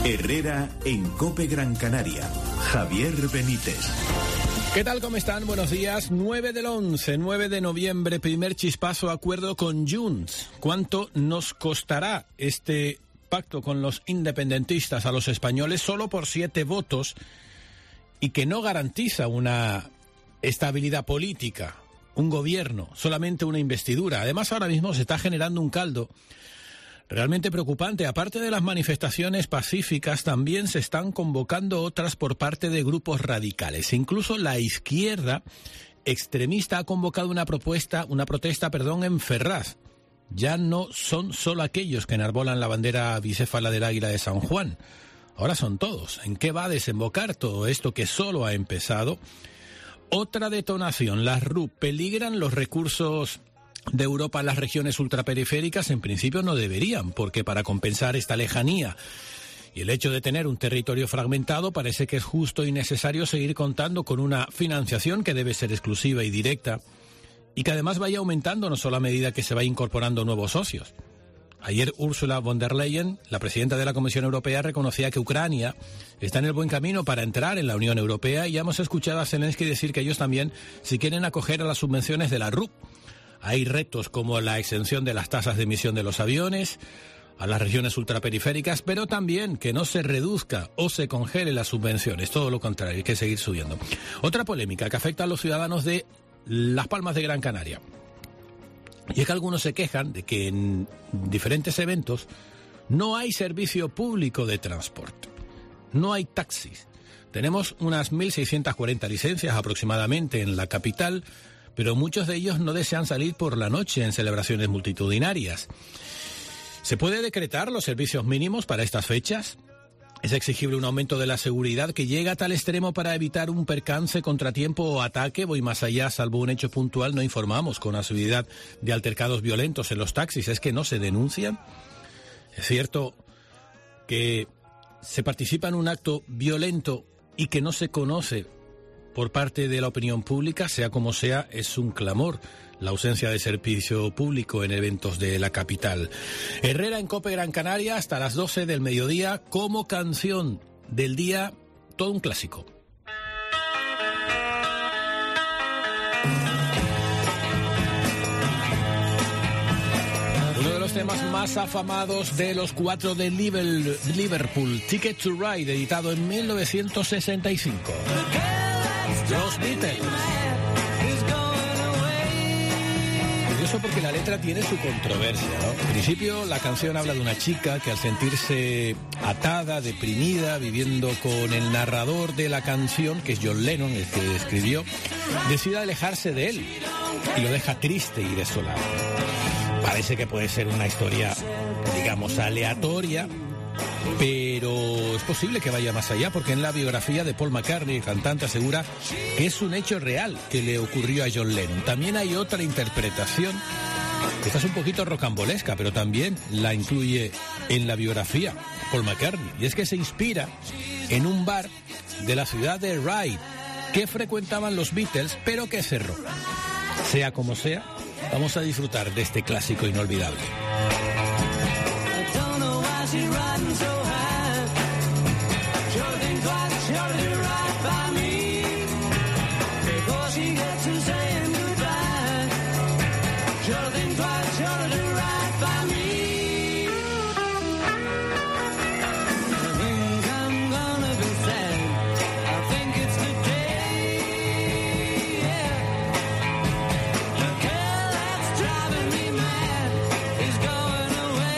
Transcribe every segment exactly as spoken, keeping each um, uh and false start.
Herrera en COPE Gran Canaria. Javier Benítez. ¿Qué tal? ¿Cómo están? Buenos días. nueve del once, nueve de noviembre, primer chispazo, acuerdo con Junts. ¿Cuánto nos costará este pacto con los independentistas a los españoles solo por siete votos y que no garantiza una estabilidad política, un gobierno, solamente una investidura? Además, ahora mismo se está generando un caldo realmente preocupante. Aparte de las manifestaciones pacíficas, también se están convocando otras por parte de grupos radicales. Incluso la izquierda extremista ha convocado una propuesta, una protesta, perdón, en Ferraz. Ya no son solo aquellos que enarbolan la bandera bicéfala del Águila de San Juan. Ahora son todos. ¿En qué va a desembocar todo esto que solo ha empezado? Otra detonación. Las R U P peligran los recursos de Europa en las regiones ultraperiféricas. En principio no deberían, porque para compensar esta lejanía y el hecho de tener un territorio fragmentado, parece que es justo y necesario seguir contando con una financiación que debe ser exclusiva y directa y que además vaya aumentando no solo a medida que se va incorporando nuevos socios. Ayer Ursula von der Leyen, la presidenta de la Comisión Europea, reconocía que Ucrania está en el buen camino para entrar en la Unión Europea, y ya hemos escuchado a Zelensky decir que ellos también si quieren acoger a las subvenciones de la R U P. Hay retos como la exención de las tasas de emisión de los aviones a las regiones ultraperiféricas, pero también que no se reduzca o se congele las subvenciones. Todo lo contrario, hay que seguir subiendo. Otra polémica que afecta a los ciudadanos de Las Palmas de Gran Canaria. Y es que algunos se quejan de que en diferentes eventos no hay servicio público de transporte. No hay taxis. Tenemos unas mil seiscientas cuarenta licencias aproximadamente en la capital, pero muchos de ellos no desean salir por la noche en celebraciones multitudinarias. ¿Se puede decretar los servicios mínimos para estas fechas? ¿Es exigible un aumento de la seguridad que llega a tal extremo para evitar un percance, contratiempo o ataque? Voy más allá, salvo un hecho puntual, no informamos con asiduidad de altercados violentos en los taxis. ¿Es que no se denuncian? ¿Es cierto que se participa en un acto violento y que no se conoce por parte de la opinión pública? Sea como sea, es un clamor la ausencia de servicio público en eventos de la capital. Herrera en COPE Gran Canaria hasta las doce del mediodía, como canción del día, todo un clásico. Uno de los temas más afamados de los cuatro de Liverpool, Ticket to Ride, editado en mil novecientos sesenta y cinco. Los Beatles. Curioso porque la letra tiene su controversia, ¿no? En principio la canción habla de una chica que al sentirse atada, deprimida, viviendo con el narrador de la canción, que es John Lennon, el que escribió, decide alejarse de él y lo deja triste y desolado. Parece que puede ser una historia, digamos, aleatoria, pero es posible que vaya más allá, porque en la biografía de Paul McCartney, el cantante, asegura que es un hecho real que le ocurrió a John Lennon. También hay otra interpretación, esta es un poquito rocambolesca, pero también la incluye en la biografía Paul McCartney, y es que se inspira en un bar de la ciudad de Ryde que frecuentaban los Beatles, pero que cerró. Sea como sea, vamos a disfrutar de este clásico inolvidable. She's riding so high. Sure think twice, sure do right by me. Before she gets to saying goodbye. Sure think twice, sure do right by me. I think I'm gonna be sad. I think it's the day. Yeah. The girl that's driving me mad is going away.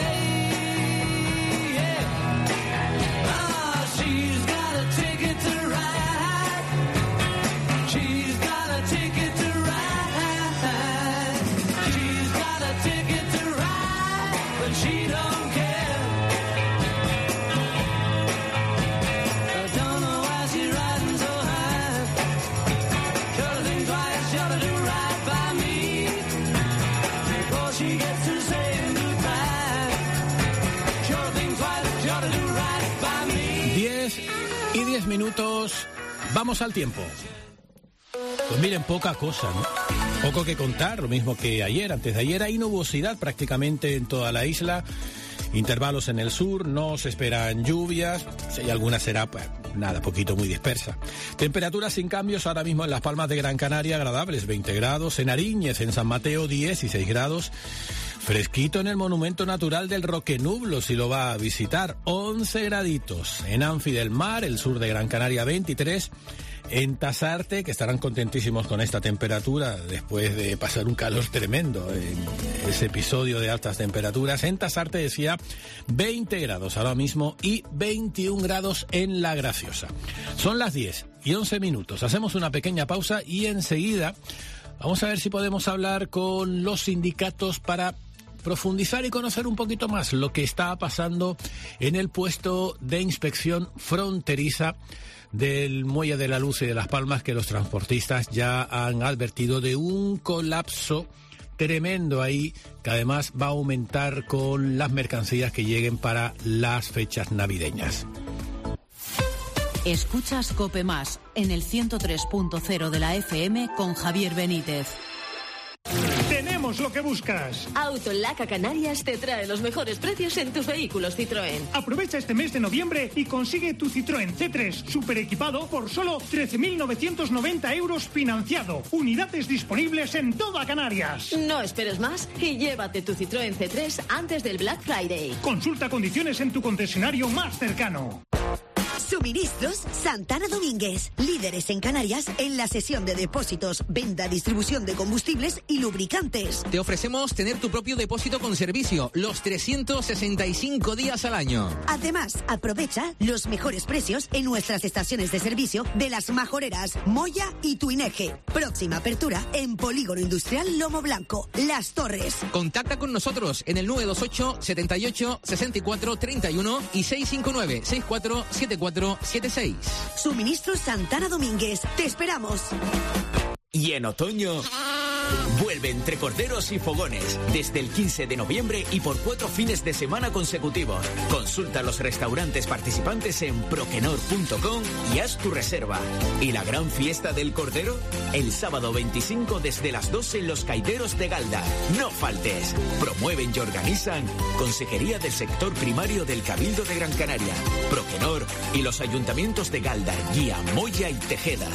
Y diez minutos, vamos al tiempo. Pues miren, poca cosa, ¿no? Poco que contar, lo mismo que ayer, antes de ayer hay nubosidad prácticamente en toda la isla intervalos en el sur, no se esperan lluvias, si hay alguna será, pues nada, poquito, muy dispersa. Temperaturas sin cambios ahora mismo en Las Palmas de Gran Canaria, agradables, veinte grados, en Ariñez, en San Mateo, dieciséis grados, fresquito en el Monumento Natural del Roquenublo, si lo va a visitar, once graditos, en Anfi del Mar, el sur de Gran Canaria, veintitrés, en Tasarte, que estarán contentísimos con esta temperatura después de pasar un calor tremendo en ese episodio de altas temperaturas. En Tasarte decía veinte grados ahora mismo y veintiún grados en La Graciosa. Son las diez y once minutos. Hacemos una pequeña pausa y enseguida vamos a ver si podemos hablar con los sindicatos para profundizar y conocer un poquito más lo que está pasando en el puesto de inspección fronteriza del Muelle de la Luz y de Las Palmas, que los transportistas ya han advertido de un colapso tremendo ahí, que además va a aumentar con las mercancías que lleguen para las fechas navideñas. Escuchas COPE Más en el ciento tres punto cero de la F M con Javier Benítez. Tenemos lo que buscas. Autolaca Canarias te trae los mejores precios en tus vehículos Citroën. Aprovecha este mes de noviembre y consigue tu Citroën C tres super equipado por solo trece mil novecientos noventa euros financiado. Unidades disponibles en toda Canarias. No esperes más y llévate tu Citroën C tres antes del Black Friday. Consulta condiciones en tu concesionario más cercano. Suministros Santana Domínguez, líderes en Canarias en la sesión de depósitos, venta, distribución de combustibles y lubricantes. Te ofrecemos tener tu propio depósito con servicio los trescientos sesenta y cinco días al año. Además, aprovecha los mejores precios en nuestras estaciones de servicio de Las Majoreras, Moya y Tuineje. Próxima apertura en Polígono Industrial Lomo Blanco, Las Torres. Contacta con nosotros en el nueve dos ocho, setenta y ocho, sesenta y cuatro, treinta y uno y seis cinco nueve, sesenta y cuatro, setenta y cuatro setenta y seis. Suministros Santana Domínguez. Te esperamos. Y en otoño vuelve Entre Corderos y Fogones desde el quince de noviembre y por cuatro fines de semana consecutivos. Consulta los restaurantes participantes en proquenor punto com y haz tu reserva. ¿Y la gran fiesta del Cordero? El sábado veinticinco desde las doce en Los Caiteros de Galda. No faltes. Promueven y organizan Consejería del Sector Primario del Cabildo de Gran Canaria, Proquenor y los ayuntamientos de Galda, Guía, Moya y Tejeda.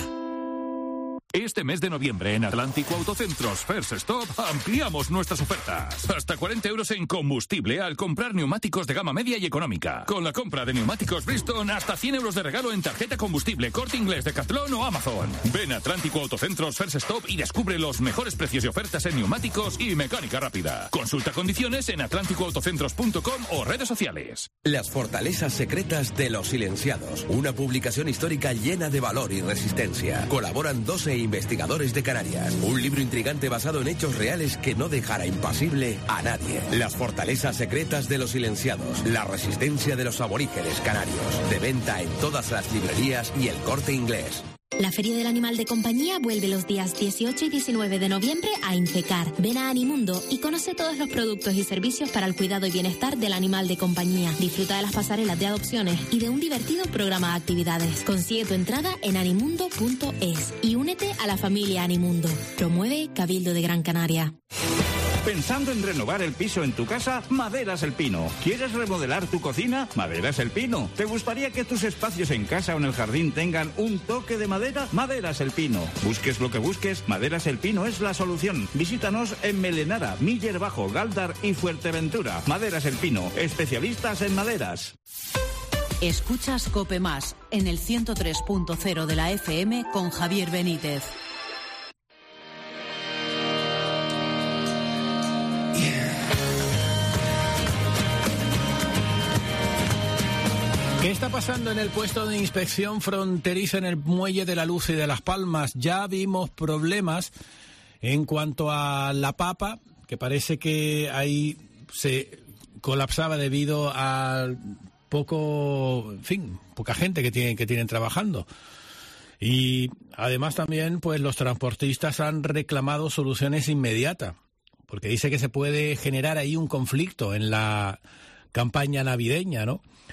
Este mes de noviembre en Atlántico Autocentros First Stop ampliamos nuestras ofertas. Hasta cuarenta euros en combustible al comprar neumáticos de gama media y económica. Con la compra de neumáticos Bridgestone, hasta cien euros de regalo en tarjeta combustible, Corte Inglés, Decathlon o Amazon. Ven a Atlántico Autocentros First Stop y descubre los mejores precios y ofertas en neumáticos y mecánica rápida. Consulta condiciones en atlántico autocentros punto com o redes sociales. Las fortalezas secretas de los silenciados. Una publicación histórica llena de valor y resistencia. Colaboran doce investigadores de Canarias. Un libro intrigante basado en hechos reales que no dejará impasible a nadie. Las fortalezas secretas de los silenciados. La resistencia de los aborígenes canarios. De venta en todas las librerías y el Corte Inglés. La Feria del Animal de Compañía vuelve los días dieciocho y diecinueve de noviembre a Incecar. Ven a Animundo y conoce todos los productos y servicios para el cuidado y bienestar del animal de compañía. Disfruta de las pasarelas de adopciones y de un divertido programa de actividades. Consigue tu entrada en animundo punto es y únete a la familia Animundo. Promueve Cabildo de Gran Canaria. ¿Pensando en renovar el piso en tu casa? Maderas El Pino. ¿Quieres remodelar tu cocina? Maderas El Pino. ¿Te gustaría que tus espacios en casa o en el jardín tengan un toque de madera? Maderas El Pino. Busques lo que busques, Maderas El Pino es la solución. Visítanos en Melenara, Miller Bajo, Galdar y Fuerteventura. Maderas El Pino, especialistas en maderas. Escuchas COPE Más en el ciento tres punto cero de la F M con Javier Benítez. ¿Qué está pasando en el puesto de inspección fronteriza en el Muelle de la Luz y de Las Palmas? Ya vimos problemas en cuanto a la papa, que parece que ahí se colapsaba debido a poco, en fin, poca gente que tienen, que tienen trabajando. Y además también, pues los transportistas han reclamado soluciones inmediatas, porque dice que se puede generar ahí un conflicto en la campaña navideña, ¿no?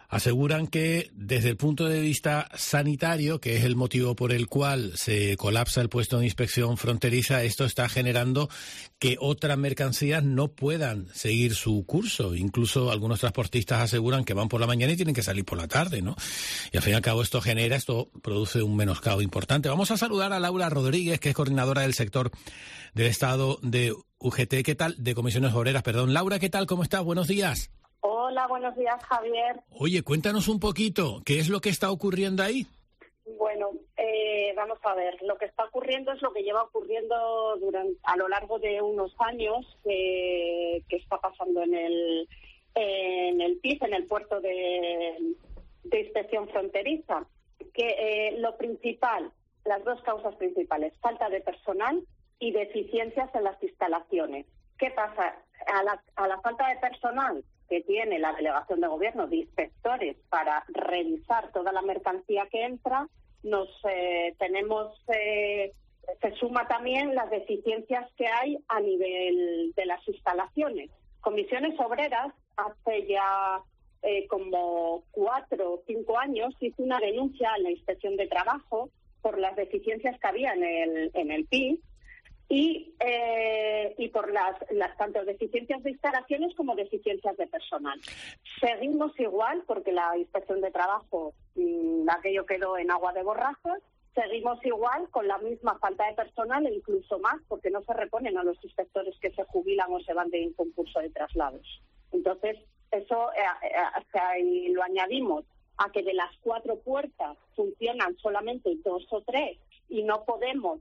Aseguran que desde el punto de vista sanitario, que es el motivo por el cual se colapsa el puesto de inspección fronteriza, esto está generando que otras mercancías no puedan seguir su curso. Incluso algunos transportistas aseguran que van por la mañana y tienen que salir por la tarde, ¿no? Y al fin y al cabo esto genera, esto produce un menoscabo importante. Vamos a saludar a Laura Rodríguez, que es coordinadora del sector del Estado de U G T. ¿Qué tal? De Comisiones Obreras, perdón. Laura, ¿qué tal? ¿Cómo estás? Buenos días. Hola, buenos días, Javier. Oye, cuéntanos un poquito, ¿qué es lo que está ocurriendo ahí? Bueno, eh, vamos a ver, lo que está ocurriendo es lo que lleva ocurriendo durante, a lo largo de unos años, eh, que está pasando en el en el P I F, en el puerto de, de inspección fronteriza, que eh, lo principal, las dos causas principales, falta de personal y deficiencias en las instalaciones. ¿Qué pasa? A la, a la falta de personal que tiene la delegación de gobierno de inspectores para revisar toda la mercancía que entra, nos eh, tenemos eh, se suma también las deficiencias que hay a nivel de las instalaciones. Comisiones Obreras hace ya eh, como cuatro o cinco años hizo una denuncia a la Inspección de Trabajo por las deficiencias que había en el en el P I F. Y, eh, y por las, las tanto deficiencias de instalaciones como deficiencias de personal. Seguimos igual, porque la Inspección de Trabajo, mmm, aquello quedó en agua de borrajas, seguimos igual con la misma falta de personal e incluso más, porque no se reponen a los inspectores que se jubilan o se van de un concurso de traslados. Entonces, eso eh, eh, y lo añadimos a que de las cuatro puertas funcionan solamente dos o tres y no podemos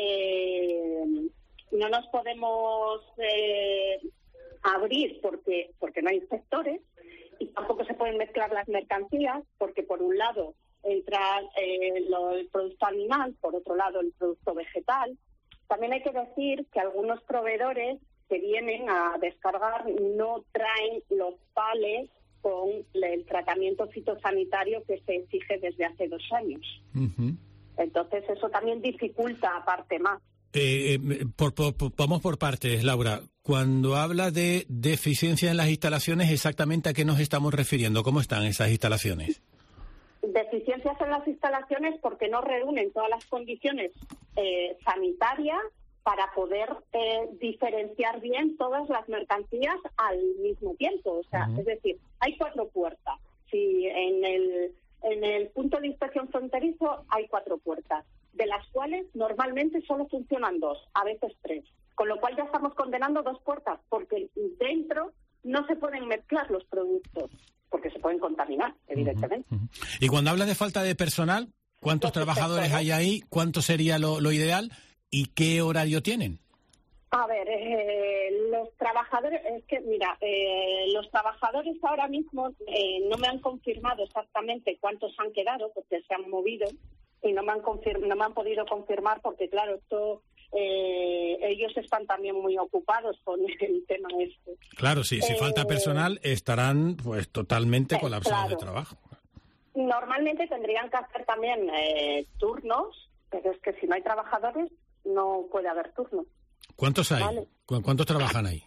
Eh, no nos podemos eh, abrir porque porque no hay inspectores y tampoco se pueden mezclar las mercancías porque por un lado entra eh, lo, el producto animal, por otro lado el producto vegetal. También hay que decir que algunos proveedores que vienen a descargar no traen los pales con el tratamiento fitosanitario que se exige desde hace dos años. Uh-huh. Entonces, eso también dificulta aparte más. Eh, eh, por, por, por, vamos por partes, Laura. Cuando habla de deficiencia en las instalaciones, ¿exactamente a qué nos estamos refiriendo? ¿Cómo están esas instalaciones? Deficiencias en las instalaciones porque no reúnen todas las condiciones eh, sanitarias para poder eh, diferenciar bien todas las mercancías al mismo tiempo. O sea, uh-huh. Es decir, hay cuatro puertas. Si en el... En el punto de inspección fronterizo hay cuatro puertas, de las cuales normalmente solo funcionan dos, a veces tres. Con lo cual ya estamos condenando dos puertas, porque dentro no se pueden mezclar los productos, porque se pueden contaminar, evidentemente. Uh-huh, uh-huh. Y cuando habla de falta de personal, ¿cuántos trabajadores hay ahí? ¿Cuánto sería lo, lo ideal? ¿Y qué horario tienen? A ver, eh, los trabajadores, es que mira, eh, los trabajadores ahora mismo eh, no me han confirmado exactamente cuántos han quedado porque se han movido y no me han confirm- no me han podido confirmar porque claro, esto eh, ellos están también muy ocupados con el tema este. Claro, sí, si eh, falta personal estarán pues totalmente eh, colapsados claro. de trabajo. Normalmente tendrían que hacer también eh, turnos, pero es que si no hay trabajadores no puede haber turnos. ¿Cuántos hay? Vale. ¿Cuántos trabajan ahí?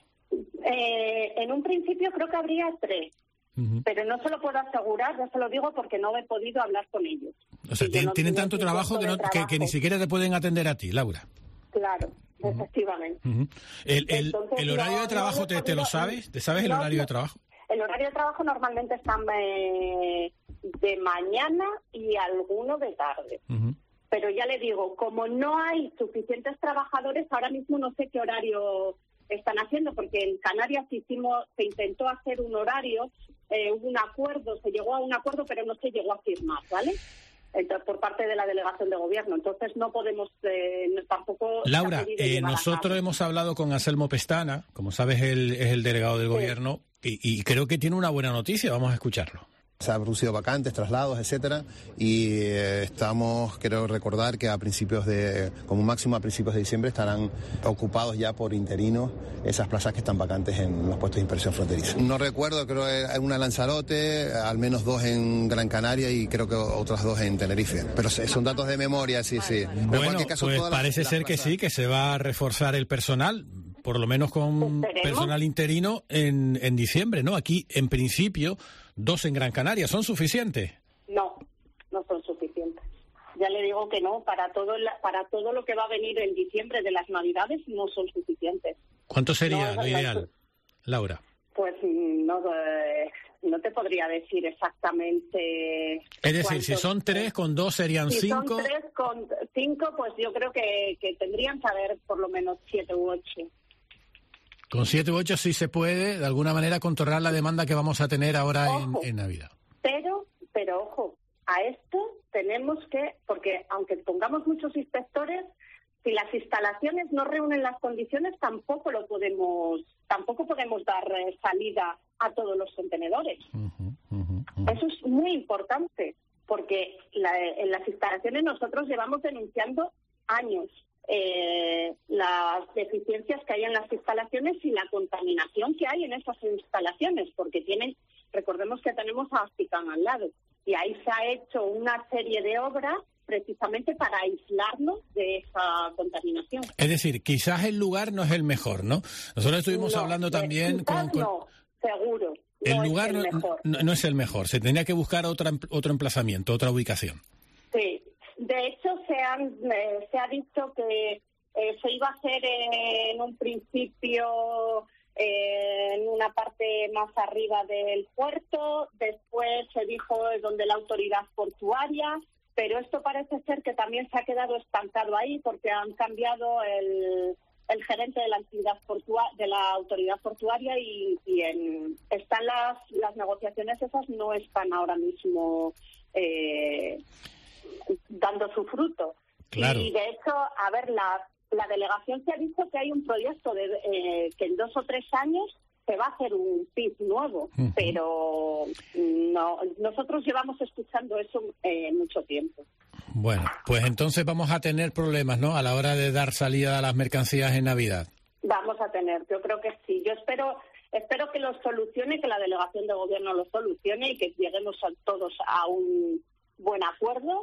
Eh, en un principio creo que habría tres, uh-huh. pero no se lo puedo asegurar, ya se lo digo porque no he podido hablar con ellos. O sea, tienen, no tienen tanto trabajo que, no, trabajo que, que ni siquiera te pueden atender a ti, Laura. Claro, uh-huh. efectivamente. Uh-huh. ¿El, el, Entonces, el horario no, de trabajo no te, te lo sabes? ¿Te sabes el no, horario de trabajo? El horario de trabajo normalmente está eh, de mañana y alguno de tarde. Uh-huh. Pero ya le digo, como no hay suficientes trabajadores, ahora mismo no sé qué horario están haciendo, porque en Canarias hicimos, se intentó hacer un horario, eh, hubo un acuerdo, se llegó a un acuerdo, pero no se llegó a firmar, ¿vale? Entonces, por parte de la delegación de gobierno. Entonces, no podemos eh, tampoco... Laura, eh, nosotros hemos hablado con Anselmo Pestana, como sabes, él es el delegado del sí. gobierno, y, y creo que tiene una buena noticia, vamos a escucharlo. Se han producido vacantes, traslados, etcétera, y eh, estamos, quiero recordar que a principios de, como máximo a principios de diciembre, estarán ocupados ya por interinos esas plazas que están vacantes en los puestos de inspección fronteriza. No recuerdo, creo que hay una en Lanzarote, al menos dos en Gran Canaria y creo que otras dos en Tenerife. Pero son datos de memoria, sí, sí. Pero bueno, en cualquier caso, pues todas parece las, ser las que plazas... sí, que se va a reforzar el personal, por lo menos con ¿Esperemos? personal interino en, en diciembre, ¿no? Aquí, en principio, Dos en Gran Canaria, ¿son suficientes? No, no son suficientes. Ya le digo que no, para todo la, para todo lo que va a venir en diciembre de las Navidades no son suficientes. ¿Cuánto sería No, lo no, ideal, no. Laura? Pues no, eh, no te podría decir exactamente. Es decir, si cuántos- son tres, con dos serían Si cinco. son tres con cinco, pues yo creo que, que tendrían que haber por lo menos siete u ocho. Con siete u ocho sí se puede, de alguna manera, controlar la demanda que vamos a tener ahora en, Ojo. en Navidad. Pero, pero ojo, a esto tenemos que, porque aunque pongamos muchos inspectores, si las instalaciones no reúnen las condiciones, tampoco lo podemos, tampoco podemos dar eh, salida a todos los contenedores. Eso es muy importante, porque la- en las instalaciones nosotros llevamos denunciando años eh, las deficiencias que hay en las instalaciones y la contaminación que hay en esas instalaciones, porque tienen, recordemos que tenemos a Azpicam al lado, y ahí se ha hecho una serie de obras precisamente para aislarnos de esa contaminación. Es decir, quizás el lugar no es el mejor, ¿no? Nosotros estuvimos No, hablando eh, también quizás con... con- no, seguro. el no lugar es el no, mejor. no- no es el mejor, se tendría que buscar otra, otro emplazamiento, otra ubicación. Sí, de hecho se, han, eh, se ha dicho que eh, se iba a hacer en un principio eh, en una parte más arriba del puerto, después se dijo donde la autoridad portuaria, pero esto parece ser que también se ha quedado estancado ahí porque han cambiado el, el gerente de la entidad portua- de la autoridad portuaria y, y en, están las, las negociaciones esas no están ahora mismo eh, dando su fruto. Claro. Y de hecho, a ver, la, la delegación se ha dicho que hay un proyecto de eh, que en dos o tres años se va a hacer un P I B nuevo, Ujú. pero no, nosotros llevamos escuchando eso eh, mucho tiempo. Bueno, pues entonces vamos a tener problemas, ¿no?, a la hora de dar salida a las mercancías en Navidad. Vamos a tener, yo creo que sí. Yo espero espero que lo solucione, que la delegación de gobierno lo solucione y que lleguemos a todos a un buen acuerdo,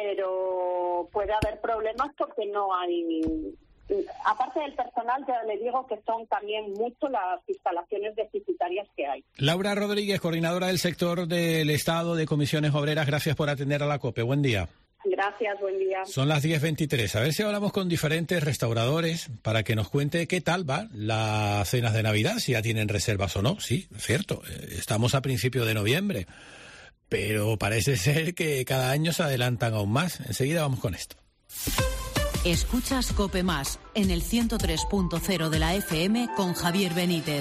pero puede haber problemas porque no hay... Aparte del personal, ya le digo que son también mucho las instalaciones deficitarias que hay. Laura Rodríguez, coordinadora del sector del Estado de Comisiones Obreras, gracias por atender a la COPE. Buen día. Gracias, buen día. Son las diez veintitrés. A ver si hablamos con diferentes restauradores para que nos cuente qué tal va las cenas de Navidad, si ya tienen reservas o no. Sí, es cierto, eh, estamos a principios de noviembre, pero parece ser que cada año se adelantan aún más. Enseguida vamos con esto. Escuchas COPE Más en el ciento tres punto cero de la F M con Javier Benítez.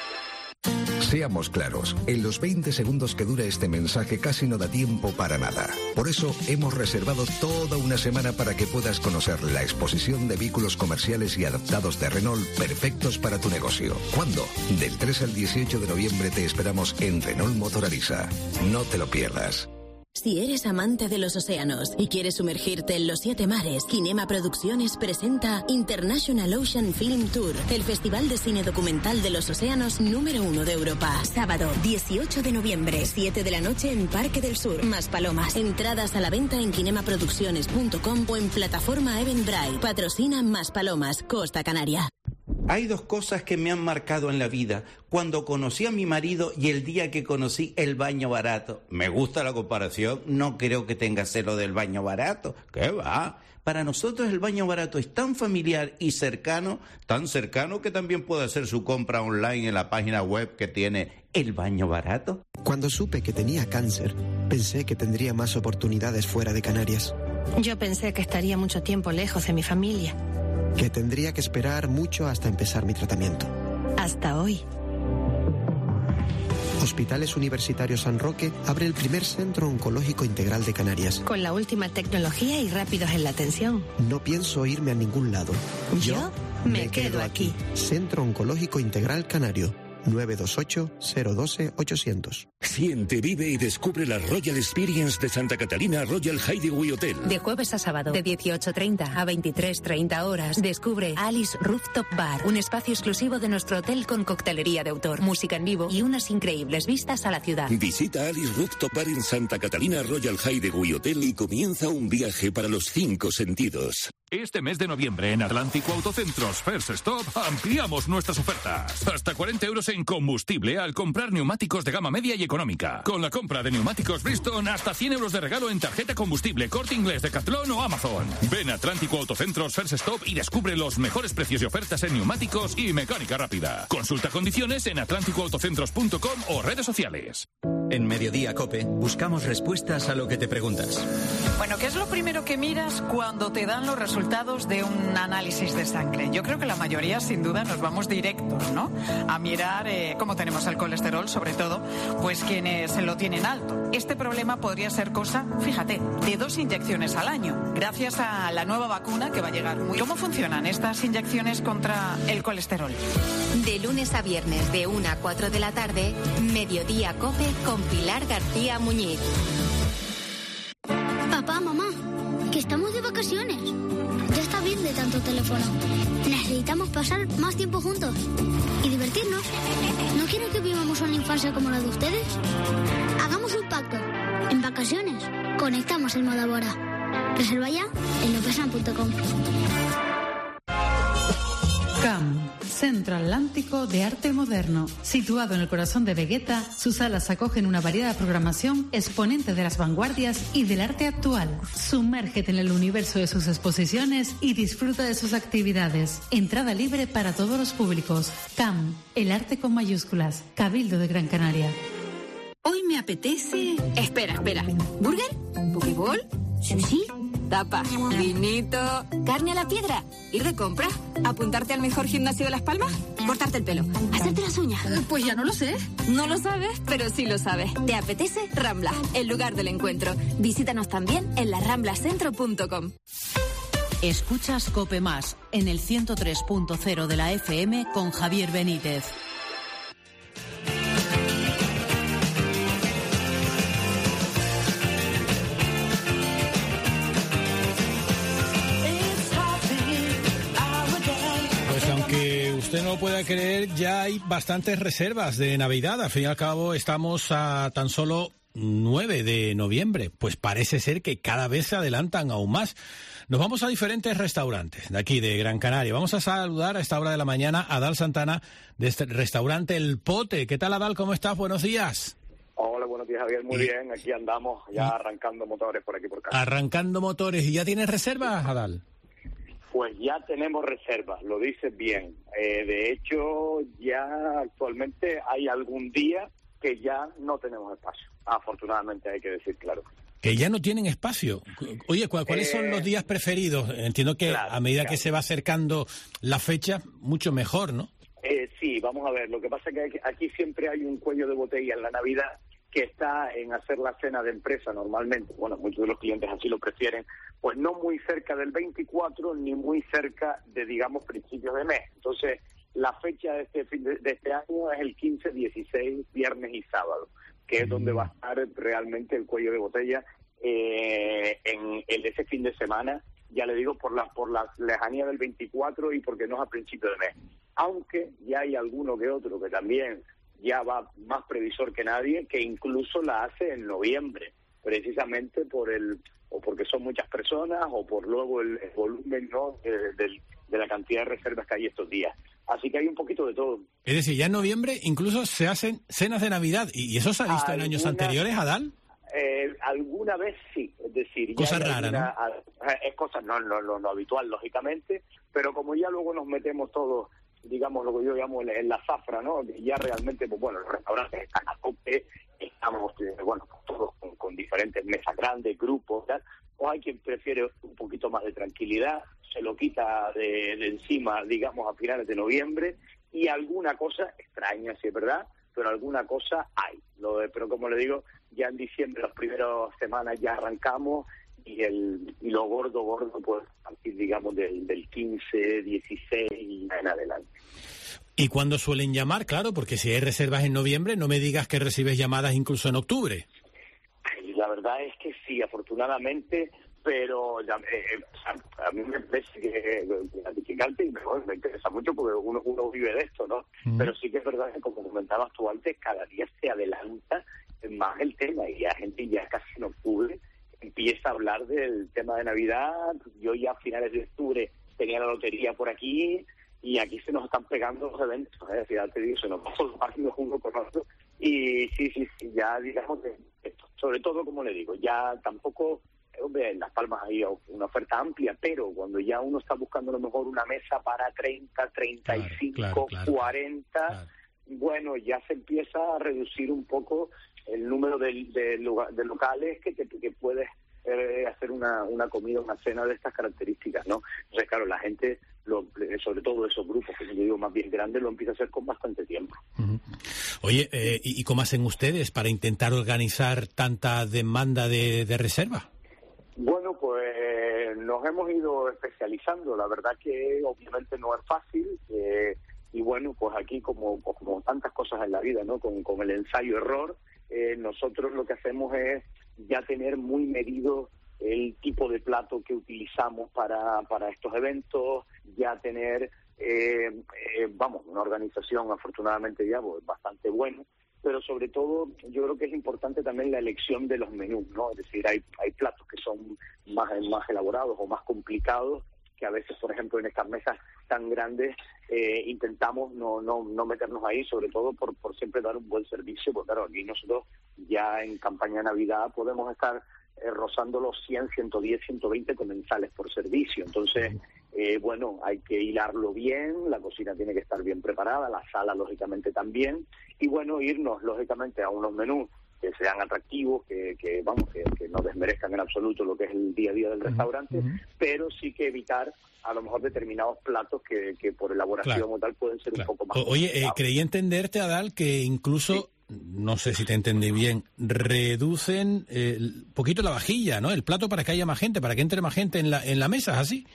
Seamos claros, en los veinte segundos que dura este mensaje casi no da tiempo para nada. Por eso hemos reservado toda una semana para que puedas conocer la exposición de vehículos comerciales y adaptados de Renault perfectos para tu negocio. ¿Cuándo? Del tres al dieciocho de noviembre te esperamos en Renault Motor Arisa. No te lo pierdas. Si eres amante de los océanos y quieres sumergirte en los siete mares, Kinema Producciones presenta International Ocean Film Tour, el festival de cine documental de los océanos número uno de Europa. Sábado, dieciocho de noviembre, siete de la noche en Parque del Sur, Maspalomas. Entradas a la venta en kinemaproducciones punto com o en plataforma Eventbrite. Patrocina Maspalomas, Costa Canaria. Hay dos cosas que me han marcado en la vida. Cuando conocí a mi marido y el día que conocí el baño barato. Me gusta la comparación, no creo que tenga celo del baño barato. ¿Qué va? Para nosotros el baño barato es tan familiar y cercano, tan cercano que también puede hacer su compra online en la página web que tiene El Baño Barato. Cuando supe que tenía cáncer, pensé que tendría más oportunidades fuera de Canarias. Yo pensé que estaría mucho tiempo lejos de mi familia. Que tendría que esperar mucho hasta empezar mi tratamiento. Hasta hoy. Hospitales Universitarios San Roque abre el primer centro oncológico integral de Canarias. Con la última tecnología y rápidos en la atención. No pienso irme a ningún lado. Yo me quedo aquí. Centro Oncológico Integral Canario. nueve dos ocho, cero uno dos, ocho cero cero. Siente, vive y descubre la Royal Experience de Santa Catalina Royal Hideaway Hotel. De jueves a sábado, de dieciocho treinta a veintitrés treinta horas, descubre Alice Rooftop Bar, un espacio exclusivo de nuestro hotel con coctelería de autor, música en vivo y unas increíbles vistas a la ciudad. Visita Alice Rooftop Bar en Santa Catalina Royal Hideaway Hotel y comienza un viaje para los cinco sentidos. Este mes de noviembre en Atlántico Autocentros First Stop ampliamos nuestras ofertas. Hasta cuarenta euros en combustible al comprar neumáticos de gama media y económica. Con la compra de neumáticos Bridgestone, hasta cien euros de regalo en tarjeta combustible, Corte Inglés, Decathlon o Amazon. Ven a Atlántico Autocentros First Stop y descubre los mejores precios y ofertas en neumáticos y mecánica rápida. Consulta condiciones en atlántico autocentros punto com o redes sociales. En Mediodía COPE buscamos respuestas a lo que te preguntas. Bueno, ¿qué es lo primero que miras cuando te dan los resultados de un análisis de sangre? Yo creo que la mayoría, sin duda, nos vamos directos, ¿no? A mirar eh, cómo tenemos el colesterol, sobre todo, pues quienes lo tienen alto. Este problema podría ser cosa, fíjate, de dos inyecciones al año, gracias a la nueva vacuna que va a llegar muy... ¿Cómo funcionan estas inyecciones contra el colesterol? De lunes a viernes, de una a cuatro de la tarde, Mediodía COPE con Pilar García Muñiz. Papá, mamá, que estamos de vacaciones. Ya está bien de tanto teléfono. Necesitamos pasar más tiempo juntos y divertirnos. ¿No quieren que vivamos una infancia como la de ustedes? Hagamos un pacto. En vacaciones, conectamos el modo Bora. Reserva ya en lopesan punto com. C A M, Centro Atlántico de Arte Moderno. Situado en el corazón de Vegueta, sus salas acogen una variada programación exponente de las vanguardias y del arte actual. Sumérgete en el universo de sus exposiciones y disfruta de sus actividades. Entrada libre para todos los públicos. C A M, el arte con mayúsculas. Cabildo de Gran Canaria. Hoy me apetece... Espera, espera. ¿Burger? ¿Pokéball? ¿Sushi? Tapa, vinito, carne a la piedra, ir de compra, apuntarte al mejor gimnasio de Las Palmas, cortarte el pelo, hacerte las uñas. Pues ya no lo sé. No lo sabes, pero sí lo sabes. ¿Te apetece? Rambla, el lugar del encuentro. Visítanos también en la rambla centro punto com. Escuchas COPE Más en el ciento tres punto cero de la F M con Javier Benítez. Usted no lo pueda creer, ya hay bastantes reservas de Navidad. Al fin y al cabo estamos a tan solo nueve de noviembre. Pues parece ser que cada vez se adelantan aún más. Nos vamos a diferentes restaurantes de aquí, de Gran Canaria. Vamos a saludar a esta hora de la mañana a Adal Santana de este restaurante El Pote. ¿Qué tal, Adal? ¿Cómo estás? Buenos días. Hola, buenos días, Javier. Muy y... bien, aquí andamos ya arrancando motores por aquí por casa. Arrancando motores. ¿Y ya tienes reservas, Adal? Pues ya tenemos reservas, lo dices bien. Eh, de hecho, ya actualmente hay algún día que ya no tenemos espacio. Afortunadamente, hay que decir, claro. Que ya no tienen espacio. Oye, ¿cuáles eh, son los días preferidos? Entiendo que claro, a medida claro. que se va acercando la fecha, mucho mejor, ¿no? Eh, sí, vamos a ver. Lo que pasa es que aquí siempre hay un cuello de botella en la Navidad que está en hacer la cena de empresa normalmente. Bueno, muchos de los clientes así lo prefieren, pues no muy cerca del veinticuatro ni muy cerca de, digamos, principios de mes. Entonces, la fecha de este fin de, de este año es el quince, dieciséis, viernes y sábado, que es donde va a estar realmente el cuello de botella eh, en, en ese fin de semana. Ya le digo, por la por la lejanía del veinticuatro y porque no es a principio de mes. Aunque ya hay alguno que otro que también ya va más previsor que nadie, que incluso la hace en noviembre, precisamente por el o porque son muchas personas o por luego el, el volumen, ¿no?, de, de, de la cantidad de reservas que hay estos días. Así que hay un poquito de todo. Es decir, ya en noviembre incluso se hacen cenas de Navidad, y eso se ha visto en años anteriores, Adal. Eh, alguna vez sí, es decir, cosa rara, alguna, ¿no? Es cosa no, no, no, no habitual, lógicamente, pero como ya luego nos metemos todos, digamos, lo que yo llamo en, en la zafra, ¿no? Ya realmente, pues bueno, los restaurantes están a tope, estamos, eh, bueno, todos con, con diferentes mesas grandes, grupos, tal. O hay quien prefiere un poquito más de tranquilidad, se lo quita de, de encima, digamos, a finales de noviembre, y alguna cosa extraña, sí es verdad, pero alguna cosa hay. Lo de, pero como le digo, ya en diciembre, las primeras semanas ya arrancamos, y el y lo gordo, gordo, pues, a partir, digamos, del, del quince, dieciséis y en adelante. ¿Y cuándo suelen llamar? Claro, porque si hay reservas en noviembre, no me digas que recibes llamadas incluso en octubre. La verdad es que sí, afortunadamente, pero ya, eh, a mí me parece que gratificante y mejor, me interesa mucho porque uno, uno vive de esto, ¿no? Mm. Pero sí que es verdad que, como comentabas tú antes, cada día se adelanta más el tema y la gente ya casi en octubre empieza a hablar del tema de Navidad. Yo ya a finales de octubre tenía la lotería por aquí, y aquí se nos están pegando los eventos, ¿eh? Ya te digo, se nos pasan los años uno con otro, y sí, sí, sí, ya digamos que, sobre todo, como le digo, ya tampoco, hombre, en Las Palmas hay una oferta amplia, pero cuando ya uno está buscando a lo mejor una mesa para treinta, treinta y cinco, claro, claro, cuarenta, claro. Bueno, ya se empieza a reducir un poco el número de, de, de locales que, que, que puedes eh, hacer una, una comida, una cena de estas características, ¿no? Entonces, claro, la gente, lo, sobre todo esos grupos, que yo digo más bien grandes, lo empieza a hacer con bastante tiempo. Uh-huh. Oye, eh, ¿y, ¿y cómo hacen ustedes para intentar organizar tanta demanda de, de reserva? Bueno, pues nos hemos ido especializando. La verdad que obviamente no es fácil. Eh, y bueno, pues aquí como, como tantas cosas en la vida, ¿no? Con, con el ensayo-error, eh, nosotros lo que hacemos es ya tener muy medido el tipo de plato que utilizamos para, para estos eventos, ya tener, eh, eh, vamos, una organización afortunadamente ya pues, bastante buena, pero sobre todo yo creo que es importante también la elección de los menús, ¿no? Es decir, hay, hay platos que son más, más elaborados o más complicados, que a veces, por ejemplo, en estas mesas tan grandes eh, intentamos no, no, no meternos ahí, sobre todo por, por siempre dar un buen servicio, porque claro, aquí nosotros ya en campaña de Navidad podemos estar eh, rozando los cien, ciento diez, ciento veinte comensales por servicio. Entonces, eh, bueno, hay que hilarlo bien, la cocina tiene que estar bien preparada, la sala, lógicamente, también, y bueno, irnos, lógicamente, a unos menús que sean atractivos, que, que vamos, que, que no desmerezcan en absoluto lo que es el día a día del restaurante, uh-huh. pero sí que evitar a lo mejor determinados platos que, que por elaboración claro. o tal pueden ser claro. un poco más Oye, eh, creí entenderte, Adal, que incluso, sí. no sé si te entendí bien, reducen eh, un poquito la vajilla, ¿no? El plato para que haya más gente, para que entre más gente en la, en la mesa, ¿es así?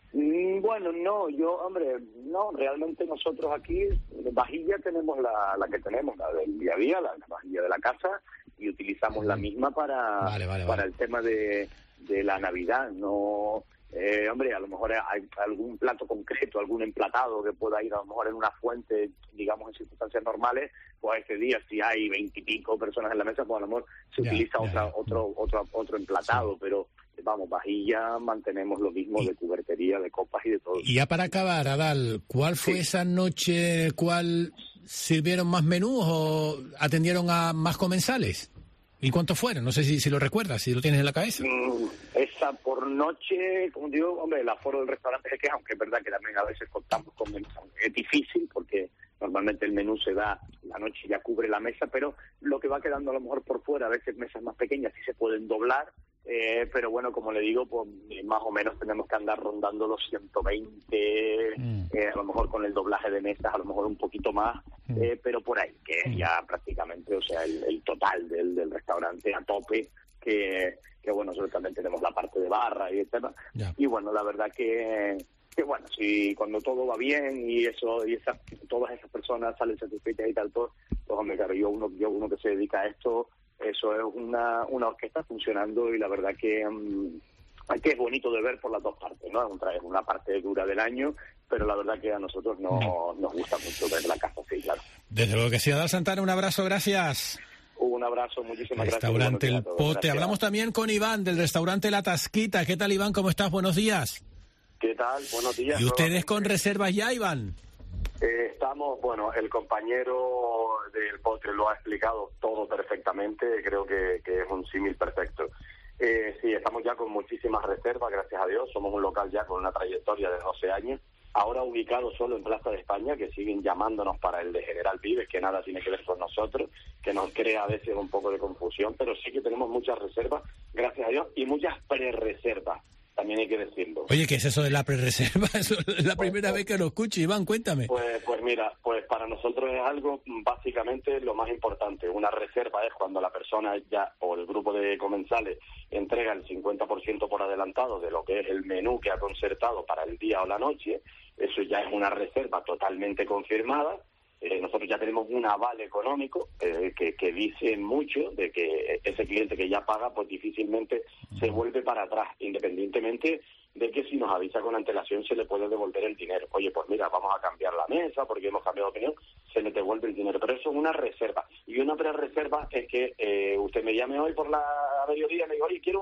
Bueno, no, yo, hombre, no, realmente nosotros aquí, vajilla tenemos la, la que tenemos, la del día a día, la, la vajilla de la casa, y utilizamos la misma para, vale, vale, para vale. el tema de, de la Navidad, no... Eh, hombre, a lo mejor hay algún plato concreto, algún emplatado que pueda ir a lo mejor en una fuente, digamos en circunstancias normales, pues ese día si hay veintipico personas en la mesa, pues a lo mejor se ya, utiliza ya, otra, ya. otro, otro, otro emplatado, sí. pero vamos, vajilla mantenemos lo mismo y, de cubertería, de copas y de todo. Y ya para acabar, Adal, ¿cuál fue sí. esa noche, cuál sirvieron más menús o atendieron a más comensales? ¿Y cuántos fueron? No sé si, si lo recuerdas, si lo tienes en la cabeza. Mm, esa por noche, como digo, hombre, el aforo del restaurante es que, aunque es verdad que también a veces contamos con menús, es difícil porque normalmente el menú se da, la noche ya cubre la mesa, pero lo que va quedando a lo mejor por fuera, a veces mesas más pequeñas sí se pueden doblar, eh, pero bueno, como le digo, pues más o menos tenemos que andar rondando los ciento veinte, mm. eh, a lo mejor con el doblaje de mesas, a lo mejor un poquito más, mm. eh, pero por ahí, que es ya prácticamente, o sea, el, el total del, del restaurante a tope, que, que bueno, nosotros también tenemos la parte de barra y etcétera, yeah. y bueno, la verdad que que bueno, si cuando todo va bien y eso y esa, todas esas personas salen satisfechas y tal, todo, pues hombre, claro, yo uno, yo uno que se dedica a esto, eso es una, una orquesta funcionando y la verdad que, um, que es bonito de ver por las dos partes, ¿no? Es una parte dura del año, pero la verdad que a nosotros no, nos gusta mucho ver la casa así, claro. Desde luego que sí. Adal Santana, un abrazo, gracias. Un abrazo, muchísimas restaurante gracias. Restaurante El Pote. Gracias. Hablamos también con Iván del restaurante La Tasquita. ¿Qué tal, Iván? ¿Cómo estás? Buenos días. ¿Qué tal? Buenos días. ¿Y ustedes con reservas ya, Iván? Eh, estamos, bueno, el compañero del Potre lo ha explicado todo perfectamente, creo que, que es un símil perfecto. Eh, sí, estamos ya con muchísimas reservas, gracias a Dios, somos un local ya con una trayectoria de doce años, ahora ubicado solo en Plaza de España, que siguen llamándonos para el de General Vives, que nada tiene que ver con nosotros, que nos crea a veces un poco de confusión, pero sí que tenemos muchas reservas, gracias a Dios, y muchas pre-reservas. También hay que decirlo. Oye, ¿qué es eso de la pre-reserva? Eso es la primera pues, vez que lo escucho, Iván, cuéntame. Pues, pues mira, pues para nosotros es algo básicamente lo más importante. Una reserva es cuando la persona ya o el grupo de comensales entrega el cincuenta por ciento por adelantado de lo que es el menú que ha concertado para el día o la noche. Eso ya es una reserva totalmente confirmada. Eh, nosotros ya tenemos un aval económico eh, que, que dice mucho de que ese cliente que ya paga pues difícilmente se vuelve para atrás, independientemente de que si nos avisa con antelación se le puede devolver el dinero. Oye, pues mira, vamos a cambiar la mesa porque hemos cambiado de opinión, se le devuelve el dinero. Pero eso es una reserva. Y una pre-reserva es que eh, usted me llame hoy por la mediodía y me diga, oye, quiero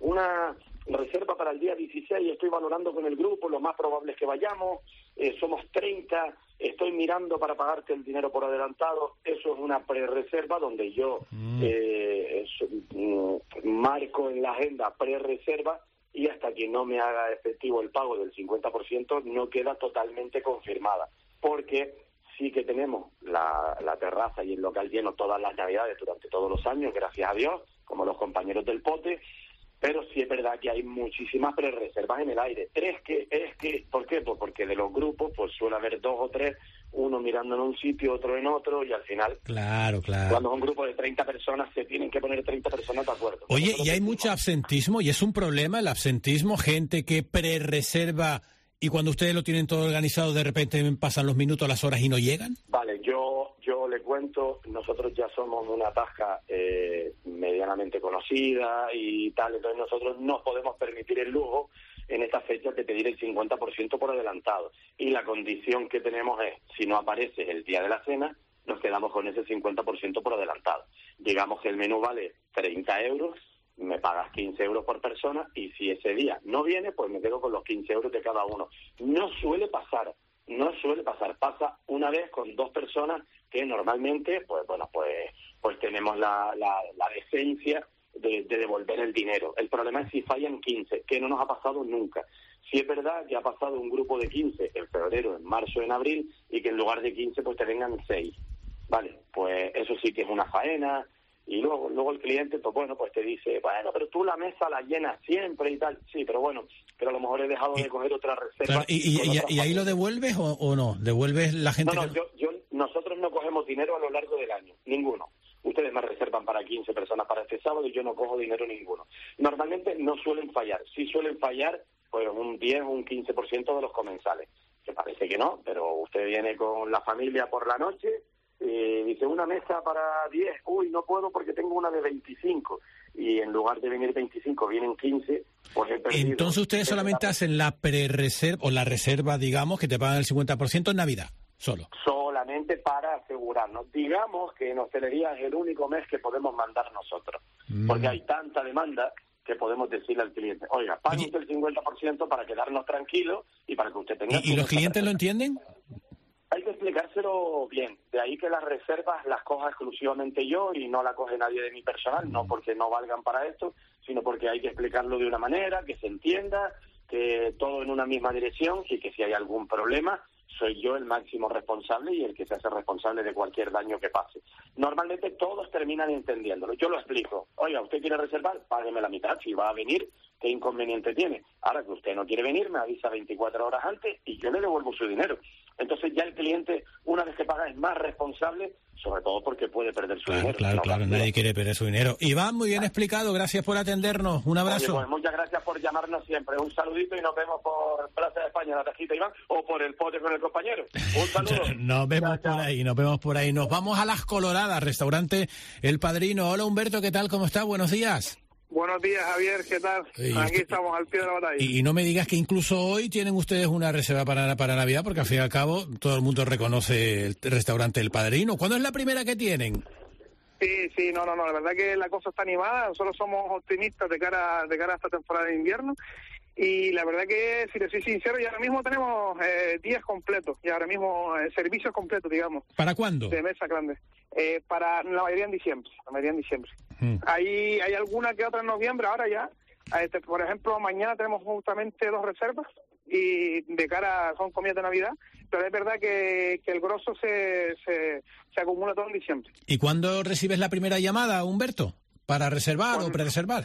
una reserva para el día dieciséis, estoy valorando con el grupo, lo más probable es que vayamos, eh, somos treinta, estoy mirando para pagarte el dinero por adelantado. Eso es una pre-reserva donde yo mm. eh, es, mm, marco en la agenda pre-reserva, y hasta que no me haga efectivo el pago del cincuenta por ciento no queda totalmente confirmada, porque sí que tenemos la, la terraza y el local lleno todas las navidades durante todos los años, gracias a Dios, como los compañeros del Pote, pero sí es verdad que hay muchísimas pre-reservas en el aire. Tres que es que, ¿por qué? Pues porque de los grupos pues suele haber dos o tres, uno mirando en un sitio, otro en otro, y al final, claro, claro, cuando es un grupo de treinta personas, se tienen que poner treinta personas de acuerdo. Oye, Nosotros y hay decimos, mucho absentismo, y es un problema el absentismo, gente que pre-reserva y cuando ustedes lo tienen todo organizado, de repente pasan los minutos, las horas y no llegan. Vale, yo yo le cuento, nosotros ya somos una tasca eh, medianamente conocida y tal, entonces nosotros nos podemos permitir el lujo en estas fechas de pedir el cincuenta por ciento por adelantado. Y la condición que tenemos es, si no apareces el día de la cena, nos quedamos con ese cincuenta por ciento por adelantado. Digamos que el menú vale treinta euros, me pagas quince euros por persona, y si ese día no viene, pues me quedo con los quince euros de cada uno. No suele pasar, no suele pasar. Pasa una vez con dos personas que normalmente, pues bueno, pues pues tenemos la, la, la decencia de, de devolver el dinero. El problema es si fallan quince, que no nos ha pasado nunca. Si es verdad que ha pasado un grupo de quince en febrero, en marzo, en abril, y que en lugar de quince pues te vengan seis. Vale, pues eso sí que es una faena. Y luego luego el cliente, pues bueno, pues te dice, bueno, pero tú la mesa la llenas siempre y tal. Sí, pero bueno, pero a lo mejor he dejado de coger otra reserva. Claro, ¿Y, y, y, y ahí lo devuelves o, o no? ¿Devuelves la gente? No, no, que... yo, yo, nosotros no cogemos dinero a lo largo del año, ninguno. Ustedes me reservan para quince personas para este sábado y yo no cojo dinero ninguno. Normalmente no suelen fallar. Sí suelen fallar pues un diez o un quince por ciento de los comensales. Que parece que no, pero usted viene con la familia por la noche, Eh, dice, una mesa para diez, uy, no puedo porque tengo una de veinticinco, y en lugar de venir veinticinco vienen quince, pues he perdido. Entonces ustedes solamente hacen la pre-reserva, o la reserva, digamos, que te pagan el cincuenta por ciento en Navidad, solo. Solamente para asegurarnos. Digamos que en hostelería es el único mes que podemos mandar nosotros, mm. porque hay tanta demanda que podemos decirle al cliente, oiga, pague usted el cincuenta por ciento para quedarnos tranquilos y para que usted tenga... ¿Y, y los clientes lo entienden? Hay que explicárselo bien, de ahí que las reservas las coja exclusivamente yo y no la coge nadie de mi personal, no porque no valgan para esto, sino porque hay que explicarlo de una manera, que se entienda, que todo en una misma dirección, y que si hay algún problema, soy yo el máximo responsable y el que se hace responsable de cualquier daño que pase. Normalmente todos terminan entendiéndolo. Yo lo explico. Oiga, ¿usted quiere reservar? Págueme la mitad. Si va a venir, ¿qué inconveniente tiene? Ahora que usted no quiere venir, me avisa veinticuatro horas antes y yo le devuelvo su dinero. Entonces ya el cliente, una vez que paga, es más responsable, sobre todo porque puede perder su claro, dinero. Claro, no, claro, nadie quiere perder su dinero. Iván, muy bien explicado, gracias por atendernos, un abrazo. Oye, pues muchas gracias por llamarnos siempre, un saludito y nos vemos por Plaza de España, la Tajita, Iván, o por el Pote con el compañero. Un saludo. Nos vemos chao, por ahí, nos vemos por ahí. Nos vamos a Las Coloradas, restaurante El Padrino. Hola Humberto, ¿qué tal? ¿Cómo está? Buenos días. Buenos días, Javier, ¿qué tal? Y Aquí usted, estamos al pie de la batalla. Y, y no me digas que incluso hoy tienen ustedes una reserva para, para Navidad, porque al fin y al cabo todo el mundo reconoce el restaurante El Padrino. ¿Cuándo es la primera que tienen? Sí, sí, no, no, no, la verdad que la cosa está animada, nosotros somos optimistas de cara, de cara a esta temporada de invierno. Y la verdad que, si le soy sincero, y ahora mismo tenemos eh, días completos, y ahora mismo eh, servicios completos, digamos. ¿Para cuándo? De mesa grande. Eh, para la mayoría en diciembre, la mayoría en diciembre. Mm. Hay, hay alguna que otra en noviembre, ahora ya. Este, por ejemplo, mañana tenemos justamente dos reservas, y de cara son comidas de Navidad, pero es verdad que, que el grosso se, se, se acumula todo en diciembre. ¿Y cuándo recibes la primera llamada, Humberto? ¿Para reservar ¿Cuándo? o pre-reservar?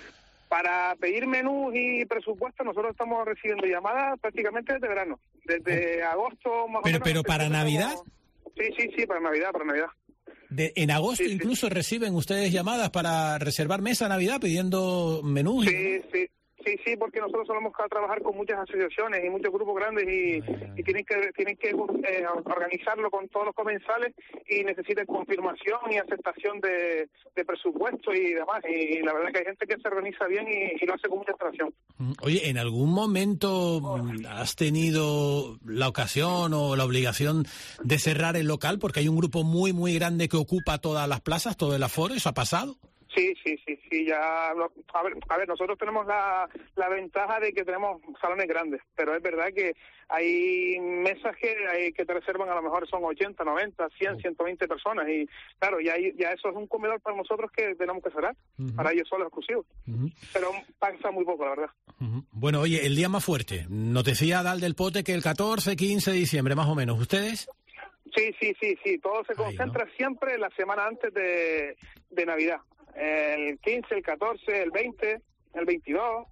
Para pedir menús y presupuestos, nosotros estamos recibiendo llamadas prácticamente desde verano, desde agosto más pero, o menos. ¿Pero para Navidad? Sí, sí, sí, para Navidad, para Navidad. De, ¿En agosto sí, incluso sí. reciben ustedes llamadas para reservar mesa Navidad pidiendo menús? Sí, y... sí. Sí, sí, porque nosotros solemos trabajar con muchas asociaciones y muchos grupos grandes y, y tienen que tienen que eh, organizarlo con todos los comensales y necesitan confirmación y aceptación de, de presupuesto y demás. Y, y la verdad es que hay gente que se organiza bien y, y lo hace con mucha atracción. Oye, ¿en algún momento has tenido la ocasión o la obligación de cerrar el local porque hay un grupo muy, muy grande que ocupa todas las plazas, todo el aforo? ¿Eso ha pasado? Sí, sí, sí, sí, ya, a ver, a ver, nosotros tenemos la, la ventaja de que tenemos salones grandes, pero es verdad que hay mesas que hay que te reservan, a lo mejor son ochenta, noventa, cien, ciento veinte personas, y claro, ya, ya eso es un comedor para nosotros que tenemos que cerrar, uh-huh. para ellos solo exclusivos, uh-huh. pero pasa muy poco, la verdad. Uh-huh. Bueno, oye, el día más fuerte, nos decía Dal del Pote que el catorce, quince de diciembre, más o menos, ¿ustedes? Sí, sí, sí, sí, todo se concentra Ahí, ¿no? siempre la semana antes de, de Navidad. El quince, el catorce, el veinte, el veintidós,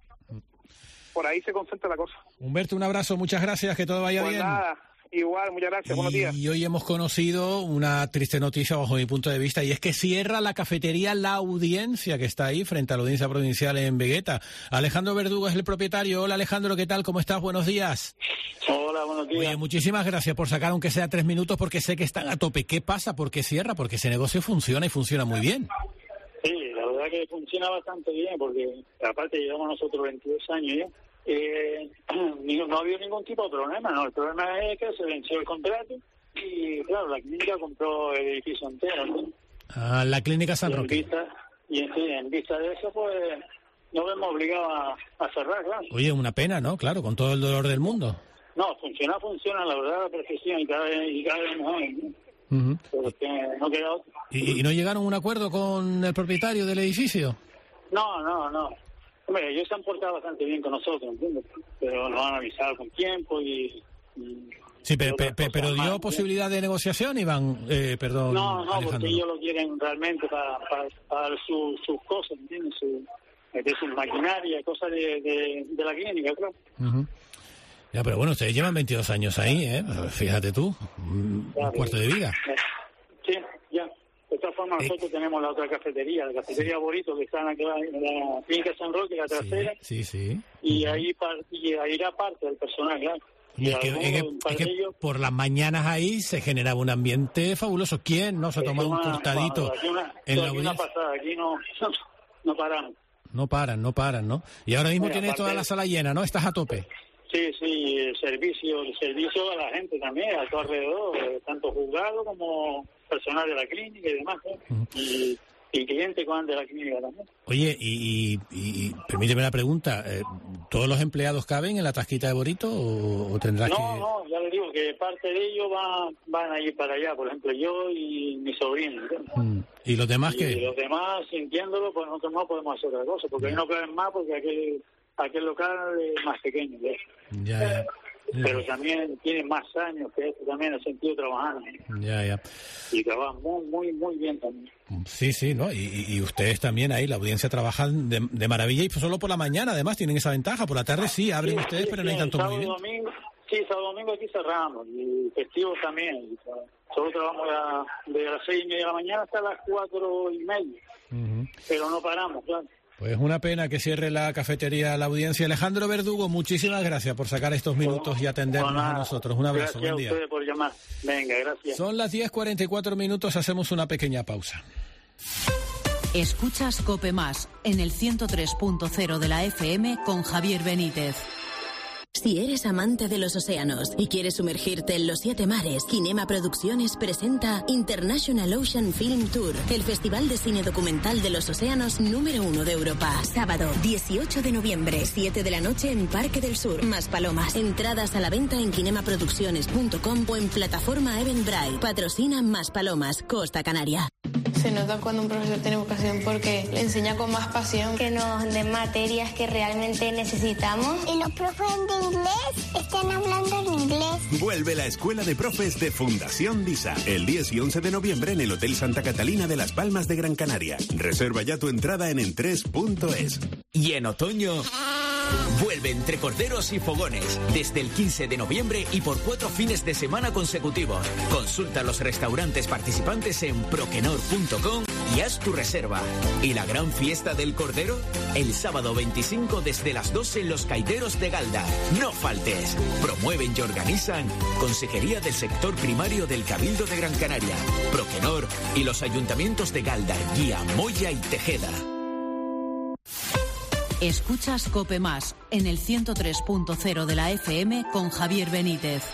por ahí se concentra la cosa. Humberto, un abrazo, muchas gracias, que todo vaya pues bien. Nada, igual, muchas gracias, y, buenos días. Y hoy hemos conocido una triste noticia bajo mi punto de vista, y es que cierra la cafetería La Audiencia, que está ahí frente a la Audiencia Provincial en Vegueta. Alejandro Verdugo es el propietario. Hola Alejandro, ¿qué tal? ¿Cómo estás? Buenos días. Hola, buenos días. Oye, muchísimas gracias por sacar, aunque sea tres minutos, porque sé que están a tope. ¿Qué pasa? ¿Por qué cierra? Porque ese negocio funciona y funciona muy bien. Sí, la verdad que funciona bastante bien, porque aparte llevamos nosotros veintidós años ya. Eh, no ha habido ningún tipo de problema, no. El problema es que se venció el contrato y, claro, la clínica compró el edificio entero, ¿no? Ah, la clínica San Roque. Y en vista, y en, sí, en vista de eso, pues, nos vemos obligados a, a cerrar, claro. Oye, una pena, ¿no? Claro, con todo el dolor del mundo. No, funciona, funciona, la verdad, a la perfección y cada vez, y cada vez mejor, ¿no? Uh-huh. Porque no queda otro. ¿Y, ¿Y no llegaron a un acuerdo con el propietario del edificio? No, no, no. Hombre, ellos se han portado bastante bien con nosotros, ¿entiendes? Pero nos han avisado con tiempo y... y sí, pero, pero, pero dio más, posibilidad ¿sí? de negociación, Iván, eh, perdón, No, no, Alejandro. Porque ellos lo quieren realmente para, para, para su, sus cosas, ¿entiendes? Su, de sus maquinarias, cosas de, de, de la clínica, claro. Uh-huh. Ya, pero bueno, ustedes llevan veintidós años ahí, ¿eh? Fíjate tú, un claro, cuarto de vida. Sí, ya. De todas formas, eh. nosotros tenemos la otra cafetería, la cafetería sí. Borito, que está en la, en la clínica San Roque, la trasera. Sí, sí. sí. Y, uh-huh. ahí, y ahí irá parte del personal, claro. Y es que, es que, es que ellos, por las mañanas ahí se generaba un ambiente fabuloso. ¿Quién no se ha tomado un cortadito aquí una, en la aquí una pasada, aquí no, no paramos. No paran, no paran, ¿no? Y ahora mismo Mira, tienes toda la sala llena, ¿no? Estás a tope. Sí, sí, el servicio, el servicio a la gente también, a todo alrededor, tanto juzgado como personal de la clínica y demás, ¿eh? Uh-huh. y, y clientes que van de la clínica también. Oye, y, y, y permíteme la pregunta, eh, ¿todos los empleados caben en la tasquita de Borito o, o tendrás no, que...? No, no, ya le digo que parte de ellos van, van a ir para allá, por ejemplo, yo y mi sobrino. Mm. ¿Y los demás y qué? Y los demás, sintiéndolo, pues nosotros no podemos hacer otra cosa, porque ahí no caben más, porque aquel, aquel local es más pequeño. ¿ves? Ya, ya. Pero también tiene más años que esto también, en el sentido trabajando. Ya, ya. Y trabaja muy, muy, muy bien también. Sí, sí, ¿no? Y, y ustedes también ahí, la audiencia trabajan de, de maravilla y solo por la mañana, además, tienen esa ventaja. Por la tarde sí, abren sí, ustedes, sí, pero sí, no hay tanto sábado, movimiento. Domingo, sí, sábado domingo aquí cerramos, y festivos también. Solo trabajamos de, de las seis y media de la mañana hasta las cuatro y media. Uh-huh. Pero no paramos, claro. Pues una pena que cierre la cafetería La Audiencia. Alejandro Verdugo, muchísimas gracias por sacar estos minutos y atendernos a nosotros. Un abrazo, gracias buen día. Gracias a ustedes por llamar. Venga, gracias. Son las diez cuarenta y cuatro minutos, hacemos una pequeña pausa. Escuchas COPE Más en el ciento tres punto cero de la F M con Javier Benítez. Si eres amante de los océanos y quieres sumergirte en los siete mares, Kinema Producciones presenta International Ocean Film Tour, el festival de cine documental de los océanos número uno de Europa. Sábado, dieciocho de noviembre, siete de la noche en Parque del Sur, Maspalomas. Entradas a la venta en kinemaproducciones punto com o en plataforma Eventbrite. Patrocina Maspalomas, Costa Canaria. Se nota cuando un profesor tiene vocación porque le enseña con más pasión. Que nos den materias que realmente necesitamos. Y los profes de inglés están hablando en inglés. Vuelve la Escuela de Profes de Fundación DISA. El diez y once de noviembre en el Hotel Santa Catalina de Las Palmas de Gran Canaria. Reserva ya tu entrada en entres punto es. Y en otoño... vuelve Entre Corderos y Fogones desde el quince de noviembre y por cuatro fines de semana consecutivos. Consulta los restaurantes participantes en proquenor punto com y haz tu reserva. ¿Y la gran fiesta del Cordero? El sábado veinticinco desde las doce en Los Caiteros de Galda. No faltes. Promueven y organizan Consejería del Sector Primario del Cabildo de Gran Canaria, Proquenor y los ayuntamientos de Galda, Guía, Moya y Tejeda. Escuchas COPE Más en el ciento tres punto cero de la F M con Javier Benítez.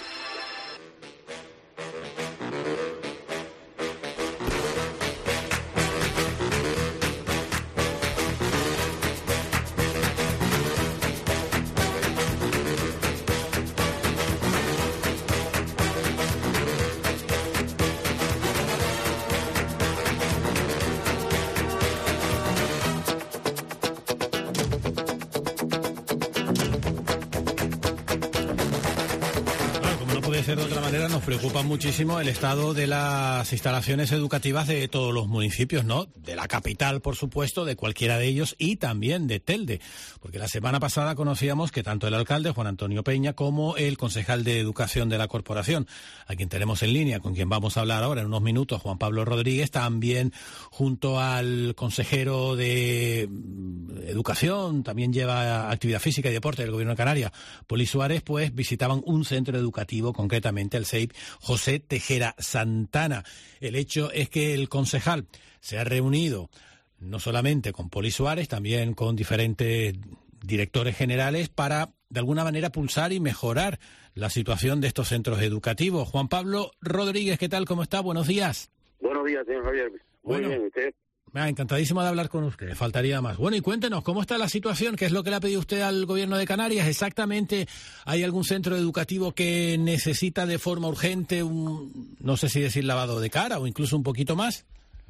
ser de otra manera, nos preocupa muchísimo el estado de las instalaciones educativas de todos los municipios, ¿no? De la capital, por supuesto, de cualquiera de ellos y también de Telde. Porque la semana pasada conocíamos que tanto el alcalde, Juan Antonio Peña, como el concejal de Educación de la Corporación, a quien tenemos en línea, con quien vamos a hablar ahora en unos minutos, Juan Pablo Rodríguez, también junto al consejero de Educación, también lleva Actividad Física y Deporte del Gobierno de Canarias, Poli Suárez, pues visitaban un centro educativo, concretamente el C E I P José Tejera Santana. El hecho es que el concejal se ha reunido no solamente con Poli Suárez, también con diferentes directores generales para, de alguna manera, pulsar y mejorar la situación de estos centros educativos. Juan Pablo Rodríguez, ¿qué tal? ¿Cómo está? Buenos días. Buenos días, señor Javier. Muy bueno, bien, ¿usted? Ah, encantadísimo de hablar con usted, faltaría más. Bueno, y cuéntenos, ¿cómo está la situación? ¿Qué es lo que le ha pedido usted al Gobierno de Canarias? ¿Exactamente hay algún centro educativo que necesita de forma urgente un, no sé si decir lavado de cara o incluso un poquito más?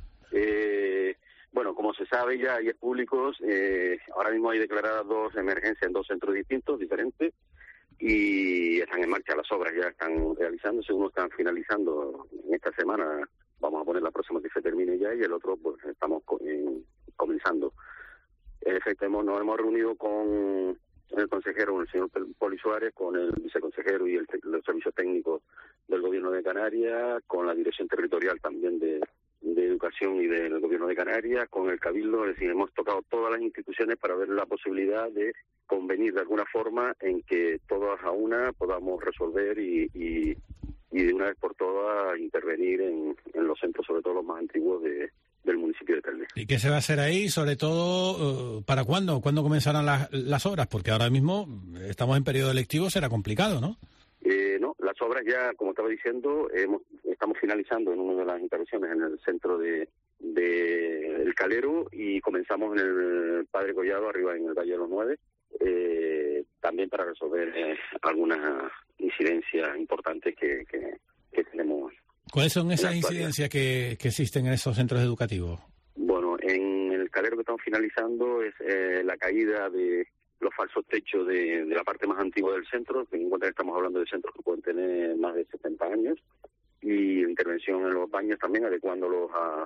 Eh, bueno, como se sabe ya y es público, eh, ahora mismo hay declaradas dos emergencias en dos centros distintos, diferentes, y están en marcha las obras, ya están realizándose, uno están finalizando en esta semana. Vamos a poner la próxima que se termine ya y el otro pues estamos co- en, comenzando. En efecto, hemos, nos hemos reunido con el consejero, el señor Poli Suárez, con el viceconsejero y el, los servicios técnicos del Gobierno de Canarias, con la dirección territorial también de, de Educación y del Gobierno de Canarias, con el Cabildo. Es decir, hemos tocado todas las instituciones para ver la posibilidad de convenir de alguna forma en que todas a una podamos resolver y... y y de una vez por todas intervenir en, en los centros, sobre todo los más antiguos de, del municipio de Telde. ¿Y qué se va a hacer ahí? Sobre todo, ¿para cuándo? ¿Cuándo comenzarán las, las obras? Porque ahora mismo estamos en periodo electivo, será complicado, ¿no? Eh, no, las obras ya, como estaba diciendo, hemos, estamos finalizando en una de las intervenciones en el centro de, de El Calero y comenzamos en el Padre Collado, arriba en el Valle de los Nueve, eh, también para resolver eh, algunas incidencias importantes que, que, que tenemos. ¿Cuáles son esas incidencias que, que existen en esos centros educativos? Bueno, en el Calero que estamos finalizando es eh, la caída de los falsos techos de, de la parte más antigua del centro. Ten en cuenta que estamos hablando de centros que pueden tener más de setenta años, y intervención en los baños también, adecuándolos a,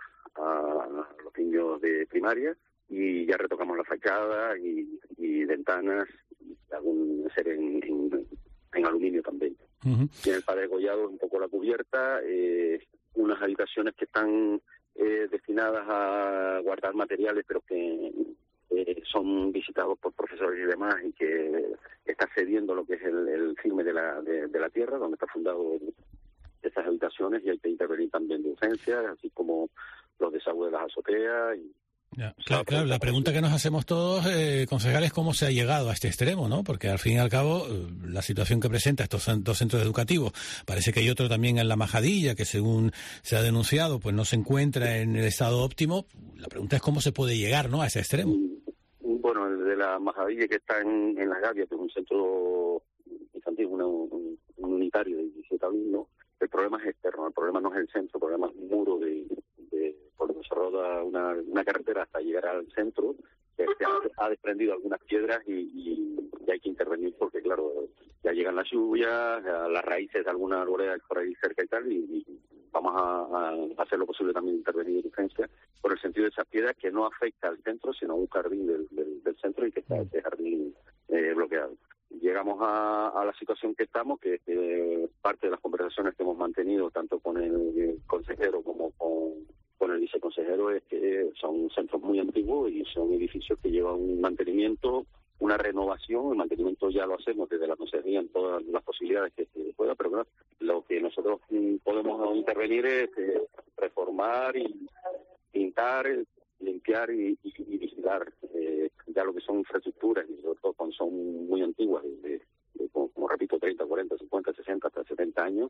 a los niños de primaria, y ya retocamos la fachada y, y ventanas, y algún ser en, en, en aluminio también. Uh-huh. Y en el Padre Collado un poco la cubierta, eh, unas habitaciones que están eh, destinadas a guardar materiales, pero que eh, son visitados por profesores y demás, y que está cediendo lo que es el, el firme de la, de, de la tierra, donde está fundado estas habitaciones, y hay que intervenir también de urgencia, así como los desagües de las azoteas. Y Ya, claro, claro, la pregunta que nos hacemos todos, eh, concejal, es cómo se ha llegado a este extremo, ¿no? Porque al fin y al cabo, eh, la situación que presenta estos dos centros educativos, parece que hay otro también en La Majadilla, que según se ha denunciado, pues no se encuentra en el estado óptimo. La pregunta es cómo se puede llegar, ¿no?, a ese extremo. Bueno, el de La Majadilla, que está en, en Las Gavias, que es un centro infantil, una, un, un unitario de diecisiete alumnos, el problema es externo, el problema no es el centro, el problema es un muro de... de por donde se roda una, una carretera hasta llegar al centro, que se ha, ha desprendido algunas piedras y, y, y hay que intervenir porque, claro, ya llegan las lluvias, las raíces de alguna arboleda por ahí cerca y tal, y, y vamos a, a hacer lo posible también intervenir de urgencia por el sentido de esas piedras que no afecta al centro, sino a un jardín del, del, del centro, y que está ese jardín eh, bloqueado. Llegamos a, a la situación que estamos, que eh, parte de las conversaciones que hemos mantenido tanto con el consejero como con, con el viceconsejero es que son centros muy antiguos y son edificios que llevan un mantenimiento, una renovación. El mantenimiento ya lo hacemos desde la consejería en todas las posibilidades que se pueda, pero bueno, lo que nosotros podemos intervenir es eh, reformar y pintar, limpiar y, y, y vigilar eh, ya lo que son infraestructuras, y sobre todo cuando son muy antiguas, de, de, de, como, como repito, treinta, cuarenta, cincuenta, sesenta, hasta setenta años,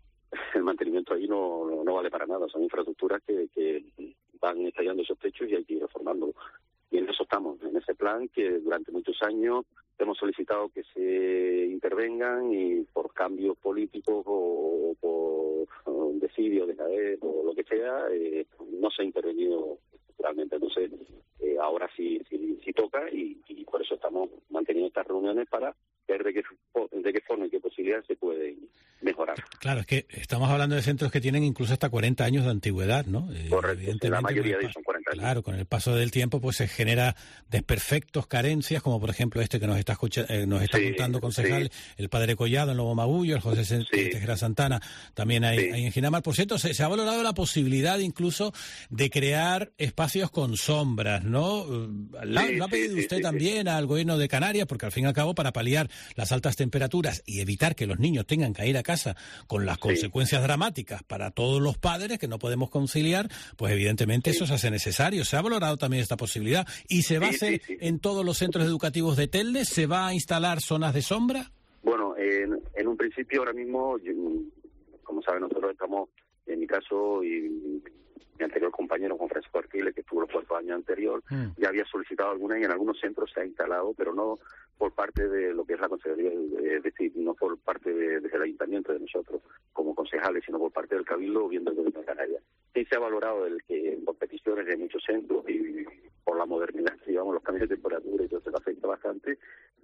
el mantenimiento ahí no, no, no vale para nada. Son infraestructuras que, que van estallando esos techos y hay que ir reformando. Y en eso estamos, en ese plan que durante muchos años hemos solicitado que se intervengan, y por cambios políticos o, o por o desidio de caer o lo que sea, eh, no se ha intervenido realmente. Entonces, eh, ahora sí, sí, sí toca, y, y por eso estamos manteniendo estas reuniones para ver de qué, de qué forma y qué posibilidades se pueden mejorar. Claro, es que estamos hablando de centros que tienen incluso hasta cuarenta años de antigüedad, ¿no? Correcto, la mayoría de ellos son cuarenta años. Claro, con el paso del tiempo pues se genera desperfectos, carencias, como por ejemplo este que nos está escucha, eh, nos está sí, contando, concejal, sí. el Padre Collado en Lobo Magullo, el José sí. Tejera Santana, también hay, sí. hay en Ginamar. Por cierto, se, se ha valorado la posibilidad incluso de crear espacios con sombras, ¿no? La, sí, lo ha pedido sí, usted sí, también sí. al gobierno de Canarias, porque al fin y al cabo, para paliar las altas temperaturas y evitar que los niños tengan que ir a casa con las sí. consecuencias dramáticas para todos los padres que no podemos conciliar, pues evidentemente sí. eso se hace necesario. Se ha valorado también esta posibilidad y se va sí, a hacer sí, sí. en todos los centros educativos de Telde. ¿Se va a instalar zonas de sombra? Bueno, en, en un principio ahora mismo, yo, como saben, nosotros estamos, en mi caso y mi anterior compañero Juan Francisco Arquiles, que estuvo los cuatro años anterior, mm. ya había solicitado alguna y en algunos centros se ha instalado, pero no por parte de lo que es la consejería, es decir, no por parte de, del ayuntamiento de nosotros como concejales, sino por parte del Cabildo o bien del Gobierno de Canarias. Sí se ha valorado el que por peticiones de muchos centros y por la modernidad, digamos, los cambios de temperatura y todo eso afecta bastante,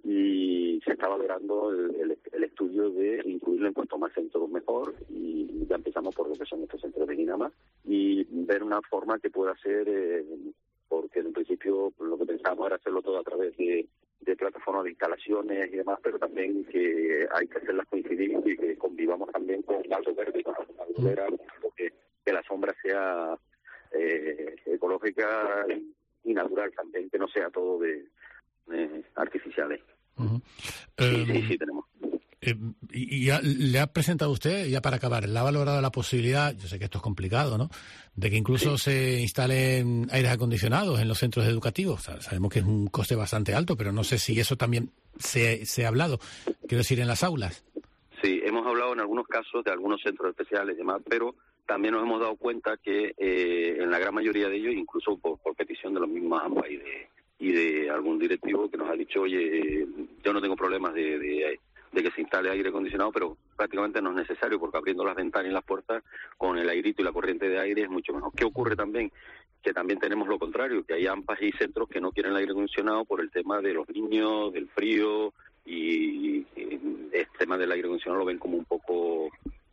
y se está valorando el, el, el estudio de incluirlo en cuanto más centros mejor, y ya empezamos por lo que son estos centros de Ginamar y ver una forma que pueda ser, eh, porque en un principio lo que pensábamos era hacerlo todo a través de de plataformas de instalaciones y demás, pero también que hay que hacerlas coincidir y que convivamos también con algo verde, con algo verdadera, que, que la sombra sea eh, ecológica y natural también, que no sea todo de eh, artificiales. Uh-huh. Sí, um, sí, sí, tenemos. Eh, y, y ya le ha presentado usted, ya para acabar, le ha valorado la posibilidad, yo sé que esto es complicado, ¿no?, de que incluso sí. se instalen aires acondicionados en los centros educativos. O sea, sabemos que es un coste bastante alto, pero no sé si eso también se, se ha hablado, quiero decir, en las aulas. Sí, hemos hablado en algunos casos de algunos centros especiales y demás, pero también nos hemos dado cuenta que eh, en la gran mayoría de ellos, incluso por, por petición de los mismos AMPA y de, y de algún directivo que nos ha dicho, oye, yo no tengo problemas de... de de que se instale aire acondicionado, pero prácticamente no es necesario, porque abriendo las ventanas y las puertas con el airito y la corriente de aire es mucho mejor. ¿Qué ocurre también? Que también tenemos lo contrario, que hay AMPAs y centros que no quieren el aire acondicionado por el tema de los niños, del frío, y, y el tema del aire acondicionado lo ven como un poco,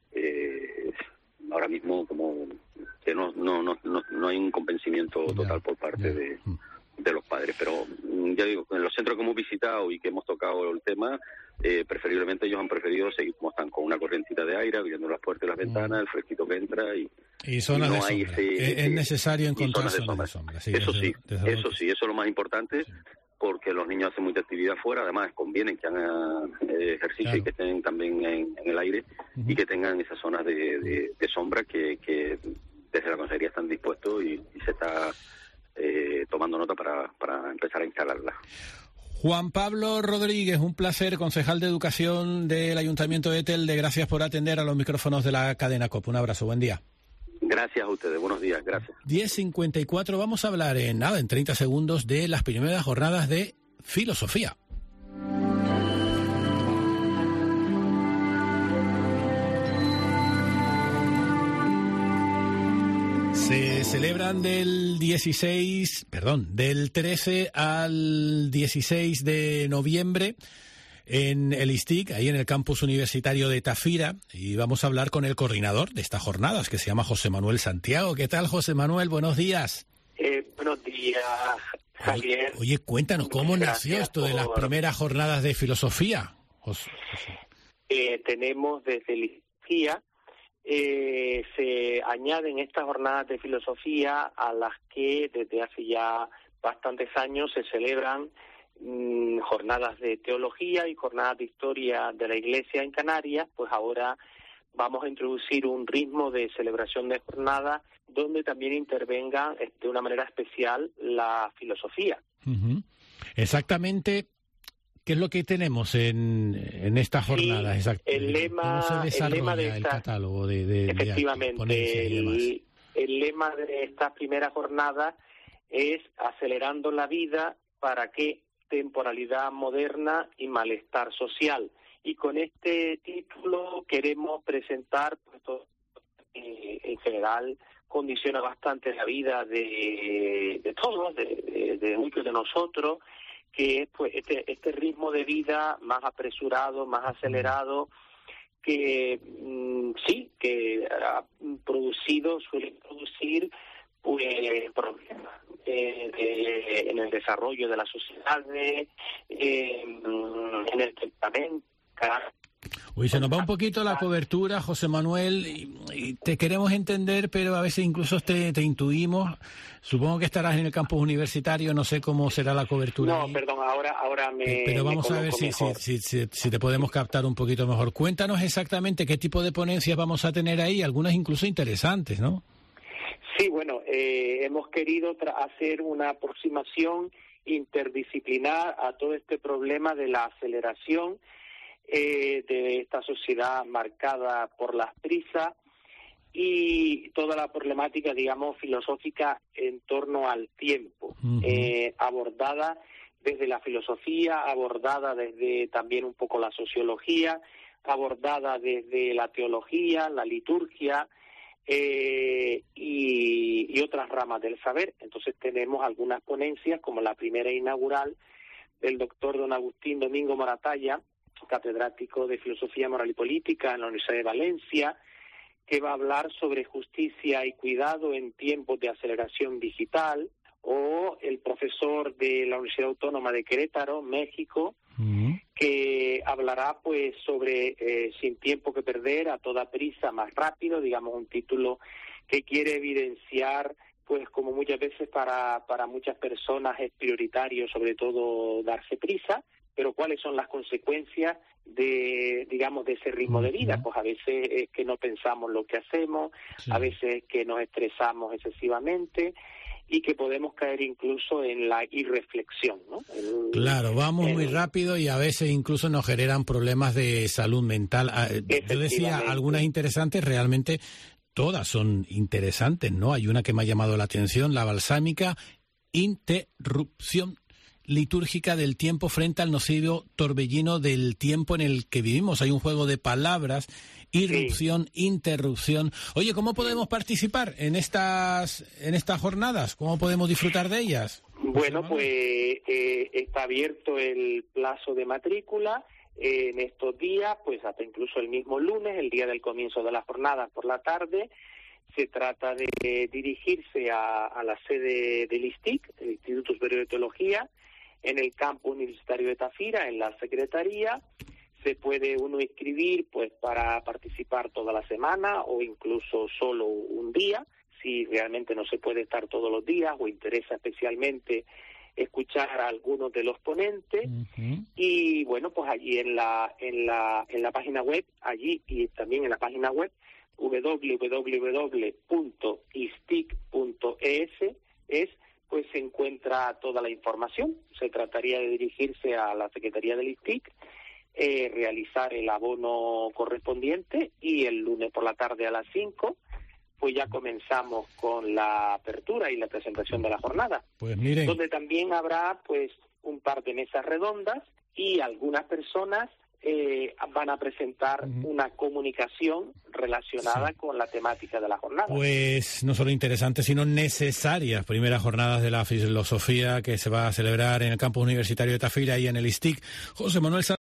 eh, ahora mismo, como que no no no no, no hay un convencimiento total por parte de... de los padres, pero ya digo, en los centros que hemos visitado y que hemos tocado el tema, eh, preferiblemente ellos han preferido seguir como están, con una corrientita de aire, abriendo las puertas y las ventanas, el fresquito que entra y, y zonas y no de hay sombra. Ese, es, es necesario encontrar zonas de sombra. sombra. Sí, eso sí, desde eso sí, eso es lo más importante, sí. porque los niños hacen mucha actividad fuera, además conviene que hagan eh, ejercicio claro. y que estén también en, en el aire uh-huh. y que tengan esas zonas de, de, de sombra que, que desde la consejería están dispuestos y, y se está Eh, tomando nota para, para empezar a instalarla. Juan Pablo Rodríguez, un placer, concejal de Educación del Ayuntamiento de Telde. Gracias por atender a los micrófonos de la cadena COPE. Un abrazo, buen día. Gracias a ustedes, buenos días, gracias. diez cincuenta y cuatro, vamos a hablar en nada, en treinta segundos, de las primeras jornadas de filosofía. Se celebran del dieciséis, perdón, del trece al dieciséis de noviembre en el I S T I C, ahí en el campus universitario de Tafira, y vamos a hablar con el coordinador de estas jornadas, que se llama José Manuel Santiago. ¿Qué tal, José Manuel? Buenos días. Eh, buenos días, Javier. Oye, oye, cuéntanos, ¿cómo Gracias nació esto por... de las primeras jornadas de filosofía? José. Eh, tenemos desde el I S T I C Eh, se añaden estas jornadas de filosofía a las que desde hace ya bastantes años se celebran mmm, jornadas de teología y jornadas de historia de la Iglesia en Canarias. Pues ahora vamos a introducir un ritmo de celebración de jornadas donde también intervenga de una manera especial la filosofía. Uh-huh. Exactamente. ¿Qué es lo que tenemos en, en esta jornada? Sí, el lema, ¿Cómo se desarrolla el, lema de esta, el catálogo de, de efectivamente, de el, el lema de esta primera jornada es acelerando la vida para qué temporalidad moderna y malestar social. Y con este título queremos presentar, pues, todo, eh, en general, condiciona bastante la vida de, de todos, de, de, de muchos de nosotros, que es pues este, este ritmo de vida más apresurado, más acelerado, que mm, sí, que ha producido, suele producir pues problemas eh, de, en el desarrollo de las sociedades, eh, en el temperamento. Uy, se nos va un poquito la cobertura, José Manuel, y, y te queremos entender, pero a veces incluso te, te intuimos. Supongo que estarás en el campus universitario, no sé cómo será la cobertura. No, ahí. perdón, ahora ahora me Pero vamos me a ver si, si, si, si, si te podemos captar un poquito mejor. Cuéntanos exactamente qué tipo de ponencias vamos a tener ahí, algunas incluso interesantes, ¿no? Sí, bueno, eh, hemos querido hacer una aproximación interdisciplinar a todo este problema de la aceleración eh, de esta sociedad marcada por las prisas y toda la problemática, digamos, filosófica en torno al tiempo, uh-huh. eh, abordada desde la filosofía, abordada desde también un poco la sociología, abordada desde la teología, la liturgia, Eh, y, y otras ramas del saber. Entonces tenemos algunas ponencias, como la primera inaugural del doctor don Agustín Domingo Moratalla, catedrático de Filosofía Moral y Política en la Universidad de Valencia, que va a hablar sobre justicia y cuidado en tiempos de aceleración digital, o el profesor de la Universidad Autónoma de Querétaro, México, uh-huh. que hablará pues sobre eh, Sin tiempo que perder, a toda prisa, más rápido, digamos un título que quiere evidenciar pues como muchas veces para, para muchas personas es prioritario sobre todo darse prisa, pero cuáles son las consecuencias de, digamos, de ese ritmo de vida. Pues a veces es que no pensamos lo que hacemos, sí. a veces es que nos estresamos excesivamente, y que podemos caer incluso en la irreflexión, ¿no? El, claro, vamos el, muy rápido y a veces incluso nos generan problemas de salud mental. Yo decía algunas interesantes, realmente todas son interesantes, ¿no? Hay una que me ha llamado la atención, la balsámica, interrupción litúrgica del tiempo frente al nocivo torbellino del tiempo en el que vivimos. Hay un juego de palabras, irrupción, sí. interrupción. Oye, ¿cómo podemos participar en estas en estas jornadas? ¿Cómo podemos disfrutar de ellas? Bueno, pues eh, está abierto el plazo de matrícula eh, en estos días, pues hasta incluso el mismo lunes, el día del comienzo de las jornadas por la tarde. Se trata de eh, dirigirse a, a la sede del I S T I C, el Instituto Superior de Teología, en el campus universitario de Tafira, en la secretaría. Se puede uno inscribir pues para participar toda la semana o incluso solo un día, si realmente no se puede estar todos los días o interesa especialmente escuchar a algunos de los ponentes. Uh-huh. Y bueno, pues allí en la en la en la página web, allí y también en la página web doble u doble u doble u punto i s t i c punto e s es pues se encuentra toda la información. Se trataría de dirigirse a la Secretaría del I S T I C, eh, realizar el abono correspondiente y el lunes por la tarde a las cinco, pues ya comenzamos con la apertura y la presentación de la jornada. Pues miren. Donde también habrá pues un par de mesas redondas y algunas personas Eh, van a presentar uh-huh. una comunicación relacionada sí. con la temática de la jornada. Pues no solo interesantes, sino necesarias primeras jornadas de la filosofía que se va a celebrar en el campus universitario de Tafira y en el I S T I C. José Manuel